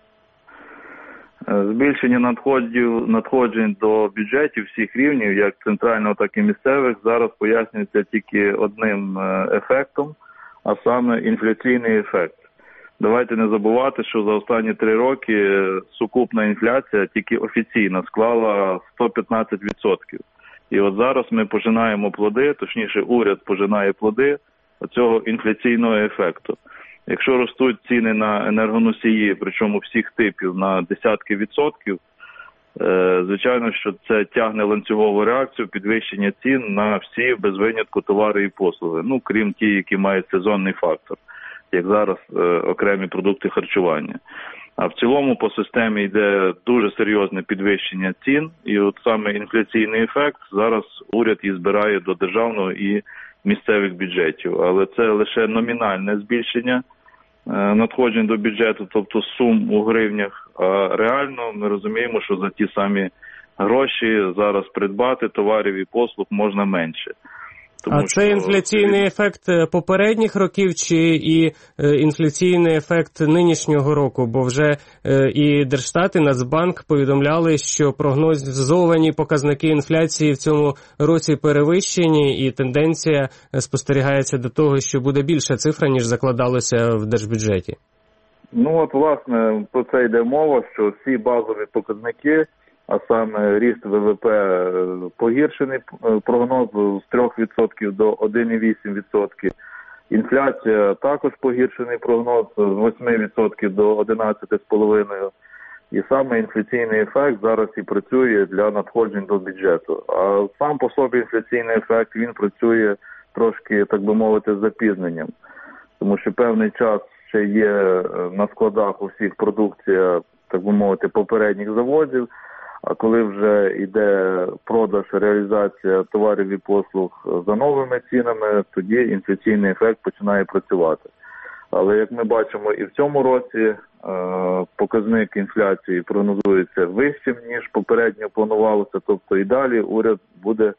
Збільшення надходів, надходжень до бюджетів всіх рівнів, як центрального, так і місцевих, зараз пояснюється тільки одним ефектом, а саме інфляційний ефект. Давайте не забувати, що за останні три роки сукупна інфляція тільки офіційно склала сто п'ятнадцять відсотків. І от зараз ми пожинаємо плоди, точніше уряд пожинає плоди цього інфляційного ефекту. Якщо ростуть ціни на енергоносії, причому всіх типів, на десятки відсотків, звичайно, що це тягне ланцюгову реакцію підвищення цін на всі, без винятку, товари і послуги. Ну, крім ті, які мають сезонний фактор, як зараз окремі продукти харчування. А в цілому по системі йде дуже серйозне підвищення цін, і от саме інфляційний ефект зараз уряд і збирає до державного і місцевих бюджетів. Але це лише номінальне збільшення надходжень до бюджету, тобто сум у гривнях, а реально ми розуміємо, що за ті самі гроші зараз придбати товарів і послуг можна менше. Тому а це інфляційний ефект попередніх років чи і інфляційний ефект нинішнього року? Бо вже і Держстат, і Нацбанк повідомляли, що прогнозовані показники інфляції в цьому році перевищені, і тенденція спостерігається до того, що буде більша цифра, ніж закладалося в держбюджеті. Ну от, власне, про це йде мова, що всі базові показники, а саме ріст ВВП погіршений прогноз з трьох відсотків до один цілих вісім десятих відсотка. Інфляція також погіршений прогноз з восьми відсотків до одинадцяти цілих п'яти десятих. І саме інфляційний ефект зараз і працює для надходжень до бюджету. А сам по собі інфляційний ефект, він працює трошки, так би мовити, з запізненням. Тому що певний час ще є на складах у всіх продукція, так би мовити, попередніх заводів. А коли вже йде продаж, реалізація товарів і послуг за новими цінами, тоді інфляційний ефект починає працювати. Але як ми бачимо і в цьому році, показник інфляції прогнозується вищим, ніж попередньо планувалося. Тобто і далі уряд буде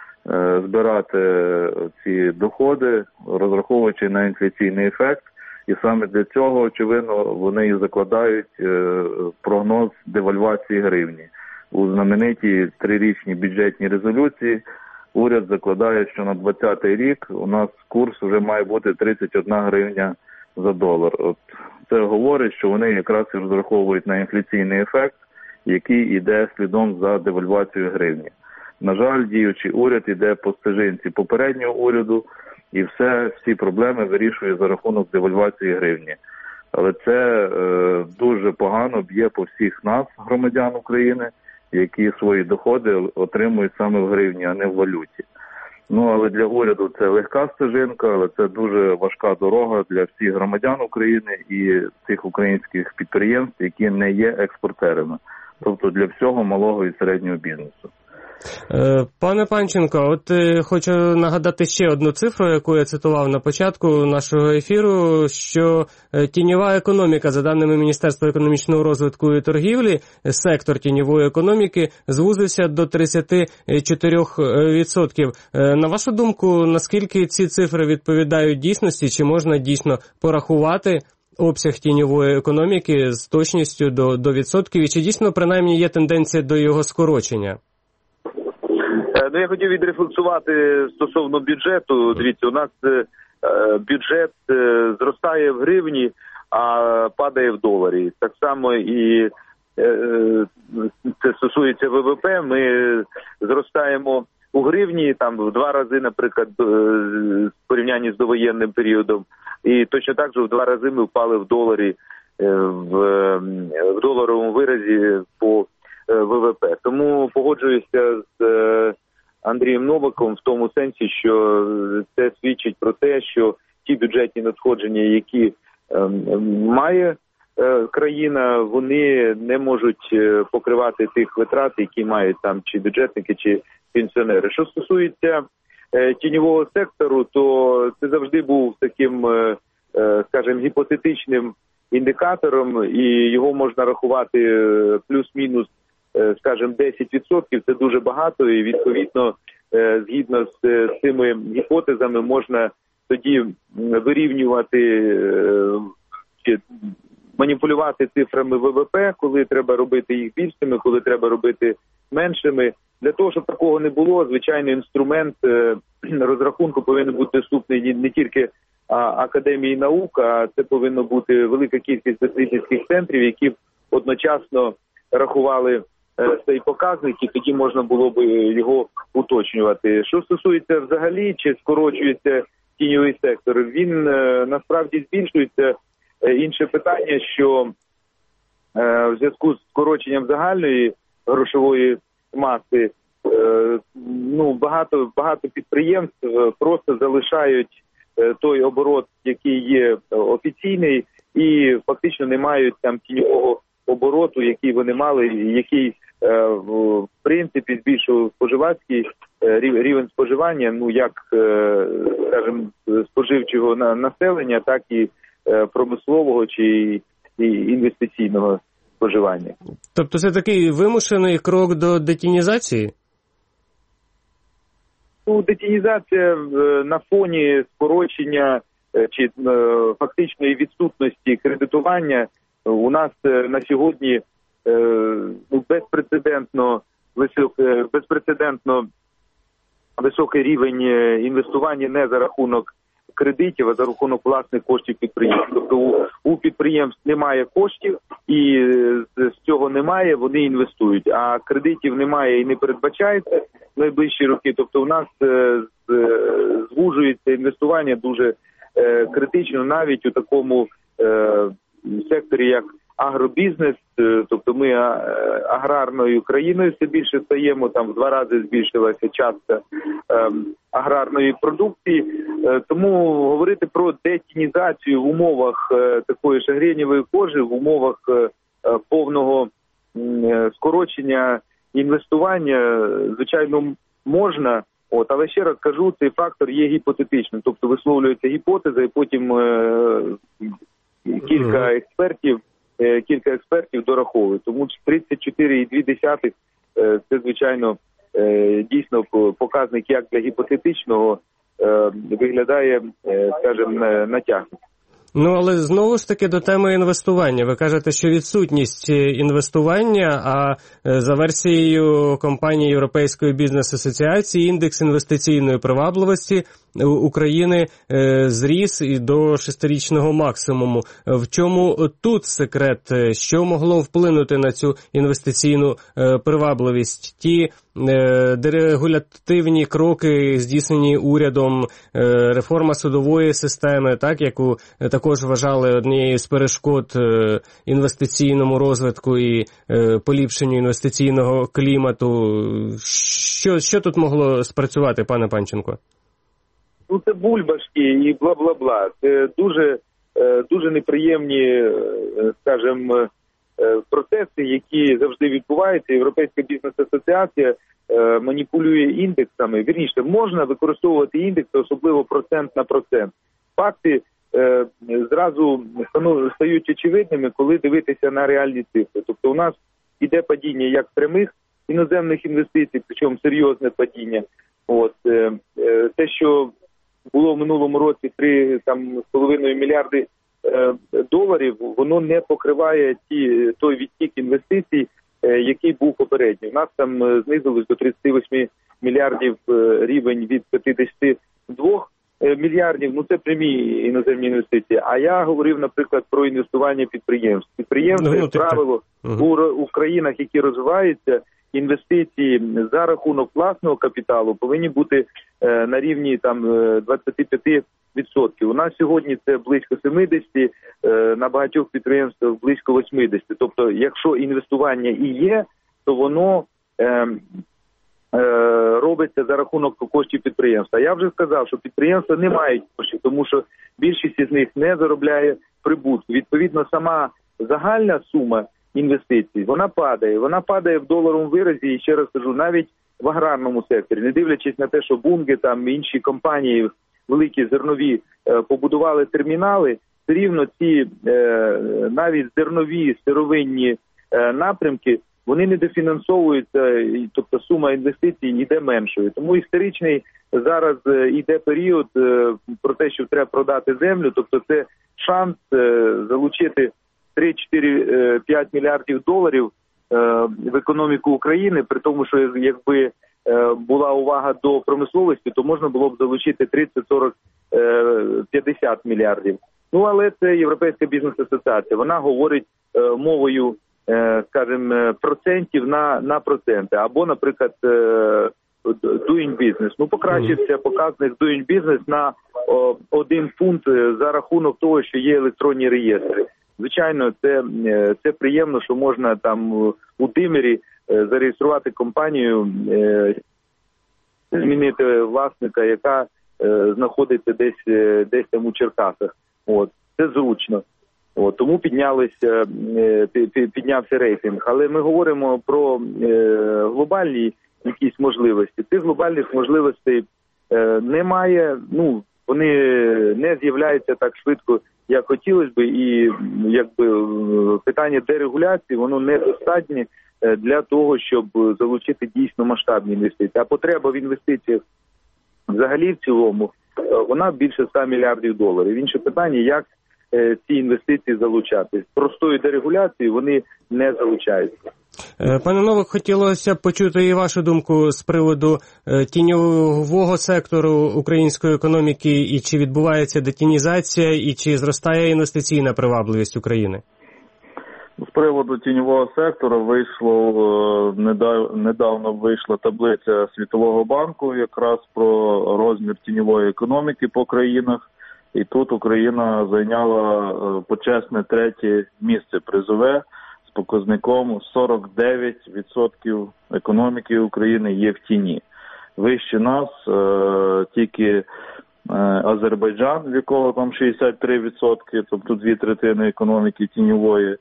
збирати ці доходи, розраховуючи на інфляційний ефект. І саме для цього, очевидно, вони і закладають прогноз девальвації гривні. У знаменитій трирічній бюджетній резолюції уряд закладає, що на двадцятий рік у нас курс вже має бути тридцять одна гривня за долар. От це говорить, що вони якраз і розраховують на інфляційний ефект, який йде слідом за девальвацією гривні. На жаль, діючий уряд йде по стежинці попереднього уряду і все, всі проблеми вирішує за рахунок девальвації гривні. Але це е, дуже погано б'є по всіх нас, громадян України, які свої доходи отримують саме в гривні, а не в валюті. Ну, але для уряду це легка стежинка, але це дуже важка дорога для всіх громадян України і цих українських підприємств, які не є експортерами. Тобто для всього малого і середнього бізнесу. Пане Панченко, от е, хочу нагадати ще одну цифру, яку я цитував на початку нашого ефіру, що е, тіньова економіка, за даними Міністерства економічного розвитку і торгівлі, сектор тіньової економіки звузився до тридцять чотири відсотки. Е, на вашу думку, наскільки ці цифри відповідають дійсності, чи можна дійсно порахувати обсяг тіньової економіки з точністю до, до відсотків, і чи дійсно принаймні є тенденція до його скорочення? Ну, я хотів відрефлексувати стосовно бюджету. Дивіться, у нас е, бюджет е, зростає в гривні, а падає в доларі. Так само і е, це стосується ВВП. Ми зростаємо у гривні там в два рази, наприклад, в порівнянні з довоєнним періодом. І точно так же в два рази ми впали в доларі, е, в, в доларовому виразі по ВВП. Тому погоджуюся з е, Андрієм Новаком в тому сенсі, що це свідчить про те, що ті бюджетні надходження, які е, має е, країна, вони не можуть покривати тих витрат, які мають там чи бюджетники, чи пенсіонери. Що стосується е, тіньового сектору, то це завжди був таким, е, е, скажімо, гіпотетичним індикатором, і його можна рахувати е, плюс-мінус, скажімо, десять відсотків, це дуже багато, і відповідно, згідно з цими гіпотезами, можна тоді вирівнювати чи маніпулювати цифрами ВВП, коли треба робити їх більшими, коли треба робити меншими. Для того, щоб такого не було, звичайно, інструмент розрахунку повинен бути доступний не тільки Академії наук, а це повинна бути велика кількість дослідницьких центрів, які б одночасно рахували цей показник, і тоді можна було б його уточнювати. Що стосується взагалі, чи скорочується тіньовий сектор, він насправді збільшується. Інше питання, що в зв'язку з скороченням загальної грошової маси, ну, багато, багато підприємств просто залишають той оборот, який є офіційний, і фактично не мають там тіньового обороту, який вони мали, який в принципі збільшував споживацький рівень споживання, ну як, скажімо, споживчого населення, так і промислового чи інвестиційного споживання. Тобто це такий вимушений крок до детінізації? Ну, детінізація на фоні скорочення чи фактичної відсутності кредитування у нас на сьогодні ну, безпрецедентно висок, безпрецедентно високий рівень інвестування не за рахунок кредитів, а за рахунок власних коштів підприємств. Тобто у, у підприємств немає коштів, і з цього немає, вони інвестують. А кредитів немає і не передбачається в найближчі роки. Тобто у нас е, звужується інвестування дуже е, критично навіть у такому е, секторі, як агробізнес, тобто ми аграрною країною все більше стаємо, там в два рази збільшилася частка аграрної продукції, тому говорити про детінізацію в умовах такої шагренєвої кожи, в умовах повного скорочення інвестування, звичайно, можна, от, але ще раз кажу, цей фактор є гіпотетичним, тобто висловлюється гіпотеза і потім кілька експертів кілька експертів дораховують. Тому тридцять чотири цілих дві десятих це, звичайно, дійсно показник як для гіпотетичного виглядає, скажімо, натягнуто. Ну, але знову ж таки до теми інвестування. Ви кажете, що відсутність інвестування, а за версією компанії Європейської бізнес-асоціації індекс інвестиційної привабливості України зріс і до шестирічного максимуму. В чому тут секрет? Що могло вплинути на цю інвестиційну привабливість? Ті дерегулятивні кроки, здійснені урядом, реформа судової системи, так, яку таку також вважали однією з перешкод інвестиційному розвитку і поліпшенню інвестиційного клімату. Що, що тут могло спрацювати, пане Панченко? Ну, це бульбашки і бла-бла-бла. Це дуже, дуже неприємні, скажімо, процеси, які завжди відбуваються. Європейська бізнес-асоціація маніпулює індексами. Вірніше, можна використовувати індекси, особливо процент на процент. Факти е, зразу стають очевидними, коли дивитися на реальні цифри. Тобто у нас іде падіння як прямих іноземних інвестицій, причому серйозне падіння. От, е, е, те, що було в минулому році три з половиною мільярди е, доларів, воно не покриває ті, той відтік інвестицій, який був попередній. У нас там знизилось до тридцять вісім мільярдів рівень від п'ятдесят два мільярдів. Ну, це прямі іноземні інвестиції. А я говорив, наприклад, про інвестування підприємств. Підприємства, як правило, у, у країнах, які розвиваються, інвестиції за рахунок власного капіталу повинні бути е, на рівні там двадцять п'ять відсотків. У нас сьогодні це близько сімдесят, е, на багатьох підприємствах близько вісімдесят. Тобто, якщо інвестування і є, то воно е, е, робиться за рахунок коштів підприємства. Я вже сказав, що підприємства не мають коштів, тому що більшість із них не заробляє прибутку. Відповідно, сама загальна сума інвестицій, вона падає. Вона падає в доларовому виразі, і ще раз кажу, навіть в аграрному секторі. Не дивлячись на те, що Bunge, там інші компанії, великі зернові, е, побудували термінали, все рівно ці е, навіть зернові, сировинні е, напрямки, вони не дофінансовуються, тобто сума інвестицій йде меншою. Тому історичний зараз йде період е, про те, що треба продати землю, тобто це шанс е, залучити три, чотири, п'ять мільярдів доларів е, в економіку України, при тому, що якби е, була увага до промисловості, то можна було б залучити тридцять, сорок, п'ятдесят мільярдів. Ну, але це Європейська бізнес-асоціація. Вона говорить е, мовою, е, скажімо, процентів на, на проценти. Або, наприклад, е, doing business. Ну, покращився показник doing business на о, один фунт за рахунок того, що є електронні реєстри. Звичайно, це, це приємно, що можна там у Димирі зареєструвати компанію, змінити власника, яка знаходиться десь, десь там у Черкасах. От. Це зручно. От. Тому піднялися, піднявся рейтинг. Але ми говоримо про глобальні якісь можливості. Цих глобальних можливостей немає, ну, вони не з'являються так швидко, як хотілося б, і якби питання дерегуляції, воно недостатнє для того, щоб залучити дійсно масштабні інвестиції. А потреба в інвестиціях взагалі в цілому, вона більше ста мільярдів доларів. Інше питання, як ці інвестиції залучати. З простою дерегуляцією вони не залучаються. Пане Новик, хотілося б почути і вашу думку з приводу тіньового сектору української економіки, і чи відбувається детінізація, і чи зростає інвестиційна привабливість України? З приводу тіньового сектору вийшло, недавно вийшла таблиця Світового банку якраз про розмір тіньової економіки по країнах. І тут Україна зайняла почесне третє місце призове з показником сорок дев'ять відсотків економіки України є в тіні. Вище нас е, тільки е, Азербайджан, в якого там шістдесят три відсотки, тобто дві третини економіки тіньової. Е,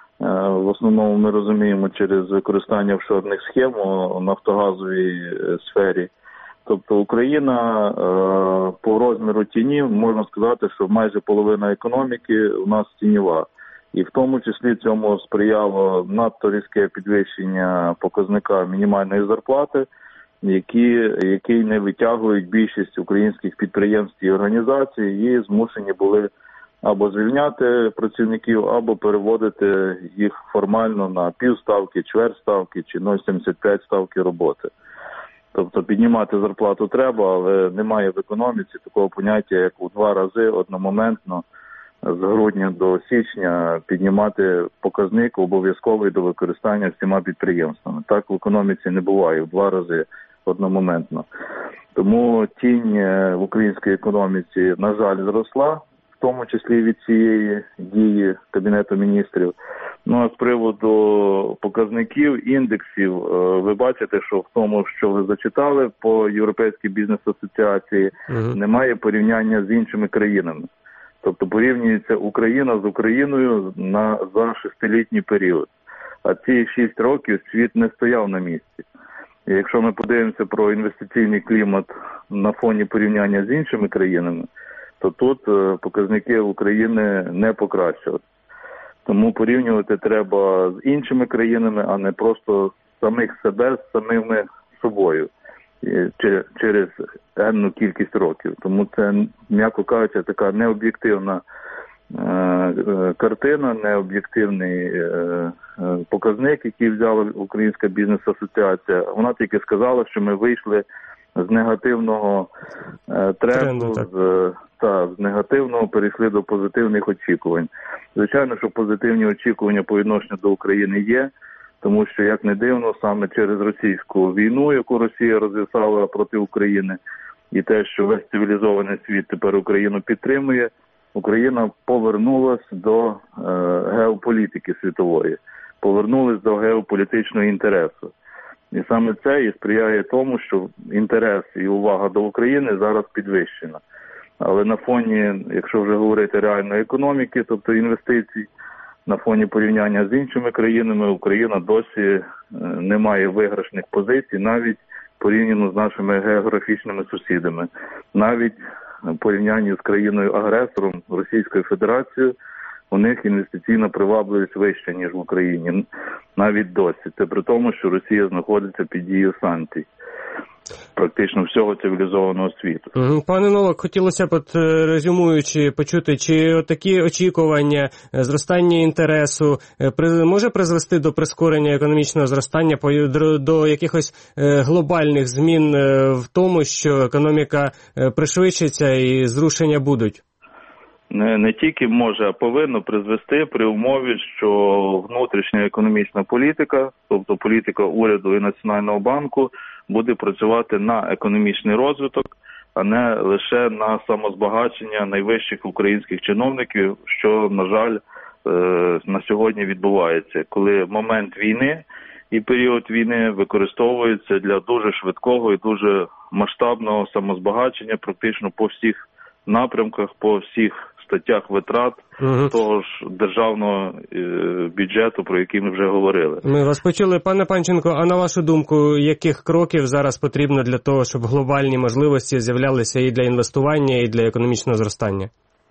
в основному ми розуміємо через використання офшорних схем у нафтогазовій сфері. Тобто Україна е, по розміру тіні, можна сказати, що майже половина економіки у нас тіньова. І в тому числі цьому сприяло надто різке підвищення показника мінімальної зарплати, які, які не витягують більшість українських підприємств і організацій, і змушені були або звільняти працівників, або переводити їх формально на півставки, чверть ставки чи нуль цілих сімдесят п'ять ставки роботи. Тобто піднімати зарплату треба, але немає в економіці такого поняття, як у два рази одномоментно з грудня до січня піднімати показник обов'язковий до використання всіма підприємствами. Так в економіці не буває в два рази одномоментно. Тому тінь в українській економіці, на жаль, зросла, в тому числі від цієї дії Кабінету міністрів. Ну а з приводу показників, індексів, ви бачите, що в тому, що ви зачитали по Європейській бізнес-асоціації, uh-huh. немає порівняння з іншими країнами. Тобто порівнюється Україна з Україною на, за шестилітній період. А ці шість років світ не стояв на місці. І якщо ми подивимося про інвестиційний клімат на фоні порівняння з іншими країнами, то тут показники України не покращилися. Тому порівнювати треба з іншими країнами, а не просто самих себе з самими собою через енну кількість років. Тому це, м'яко кажучи, така необ'єктивна е, картина, необ'єктивний е, показник, який взяла Українська бізнес-асоціація. Вона тільки сказала, що ми вийшли з негативного е, тренду, Тренду, з, та, з негативного перейшли до позитивних очікувань. Звичайно, що позитивні очікування по відношенню до України є, тому що, як не дивно, саме через російську війну, яку Росія розв'язала проти України, і те, що весь цивілізований світ тепер Україну підтримує, Україна повернулась до е, геополітики світової, повернулась до геополітичного інтересу. І саме це і сприяє тому, що інтерес і увага до України зараз підвищена. Але на фоні, якщо вже говорити реальної економіки, тобто інвестицій, на фоні порівняння з іншими країнами, Україна досі не має виграшних позицій, навіть порівняно з нашими географічними сусідами. Навіть в порівнянні з країною-агресором Російською Федерацією, у них інвестиційна привабливість вища, ніж в Україні. Навіть досі. Це при тому, що Росія знаходиться під дією санкцій практично всього цивілізованого світу. Пане Новак, хотілося б, от, резюмуючи, почути, чи такі очікування, зростання інтересу може призвести до прискорення економічного зростання, до якихось глобальних змін в тому, що економіка пришвидшиться і зрушення будуть? Не, не тільки може, а повинно призвести при умові, що внутрішня економічна політика, тобто політика уряду і Національного банку, буде працювати на економічний розвиток, а не лише на самозбагачення найвищих українських чиновників, що, на жаль, на сьогодні відбувається, коли момент війни і період війни використовується для дуже швидкого і дуже масштабного самозбагачення практично по всіх напрямках, по всіх статтях витрат угу. того ж державного е, бюджету, про який ми вже говорили. Ми вас почули. Пане Панченко, а на вашу думку, яких кроків зараз потрібно для того, щоб глобальні можливості з'являлися і для інвестування, і для економічного зростання?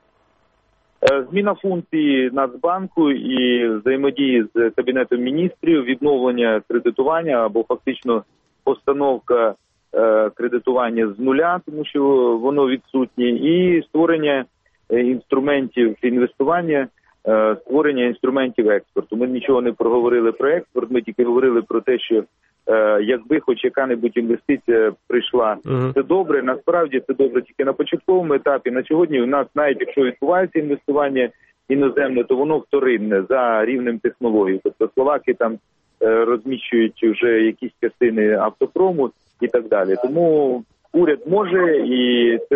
Зміна функції Нацбанку і взаємодії з Кабінетом міністрів, відновлення кредитування або фактично постановка е, кредитування з нуля, тому що воно відсутнє, і створення інструментів інвестування, створення інструментів експорту. Ми нічого не проговорили про експорт, ми тільки говорили про те, що якби хоч яка-небудь інвестиція прийшла, uh-huh. це добре. Насправді це добре тільки на початковому етапі. На сьогодні у нас, навіть якщо відбувається інвестування іноземне, то воно вторинне за рівнем технологій. Тобто словаки там розміщують вже якісь частини автопрому і так далі. Тому уряд може, і це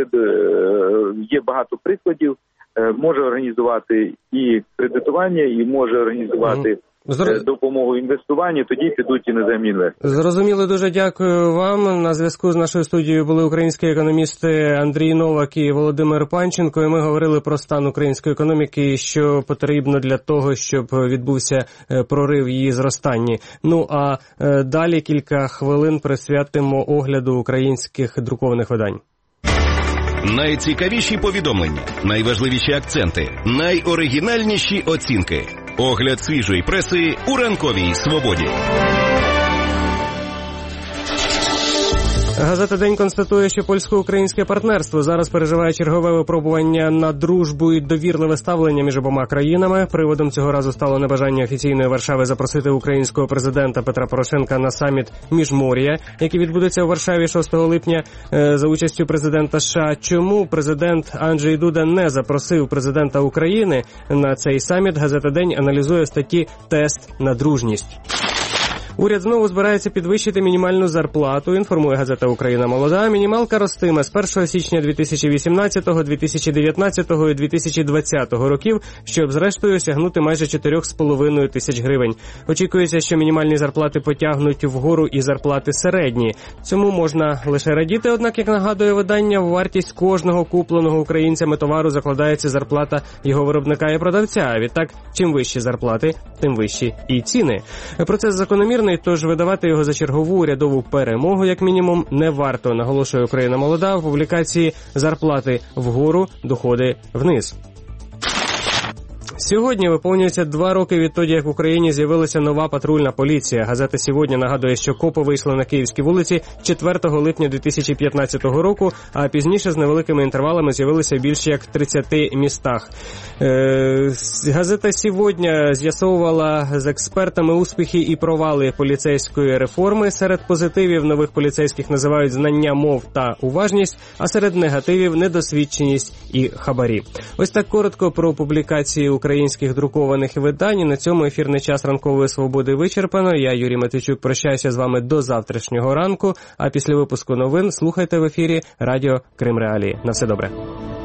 є багато прикладів, може організувати і кредитування, і може організувати Зр... допомогу інвестуванню, тоді підуть іноземні інвестори. Зрозуміло, дуже дякую вам. На зв'язку з нашою студією були українські економісти Андрій Новак і Володимир Панченко, і ми говорили про стан української економіки і що потрібно для того, щоб відбувся прорив в її зростанні. Ну, а далі кілька хвилин присвятимо огляду українських друкованих видань. Найцікавіші повідомлення, найважливіші акценти, найоригінальніші оцінки. Огляд свіжої преси у ранковій «Свободі». Газета «День» констатує, що польсько-українське партнерство зараз переживає чергове випробування на дружбу і довірливе ставлення між обома країнами. Приводом цього разу стало небажання офіційної Варшави запросити українського президента Петра Порошенка на саміт Міжмор'я, який відбудеться у Варшаві шостого липня за участю президента США. Чому президент Анджей Дуда не запросив президента України на цей саміт? Газета «День» аналізує в статті «Тест на дружність». Уряд знову збирається підвищити мінімальну зарплату, інформує газета «Україна молода». Мінімалка ростиме з першого січня дві тисячі вісімнадцятого, дві тисячі дев'ятнадцятого і дві тисячі двадцятого років, щоб зрештою осягнути майже чотири з половиною тисяч гривень. Очікується, що мінімальні зарплати потягнуть вгору і зарплати середні. Цьому можна лише радіти, однак, як нагадує видання, в вартість кожного купленого українцями товару закладається зарплата його виробника і продавця. А відтак, чим вищі зарплати, тим вищі і ціни. Процес закономірний, тож видавати його за чергову урядову перемогу, як мінімум, не варто, наголошує «Україна молода» в публікації «Зарплати вгору, доходи вниз». Сьогодні виповнюється два роки відтоді, як в Україні з'явилася нова патрульна поліція. Газета «Сьогодні» нагадує, що копи вийшли на київські вулиці четвертого липня дві тисячі п'ятнадцятого року, а пізніше з невеликими інтервалами з'явилися більше як в тридцяти містах. Е, газета «Сьогодні» з'ясовувала з експертами успіхи і провали поліцейської реформи. Серед позитивів нових поліцейських називають знання мов та уважність, а серед негативів – недосвідченість і хабарі. Ось так коротко про публікації українських друкованих видань. І на цьому ефірний час «Ранкової свободи» вичерпано. Я, Юрій Матвійчук, прощаюся з вами до завтрашнього ранку, а після випуску новин слухайте в ефірі Радіо Крим Реалії. На все добре.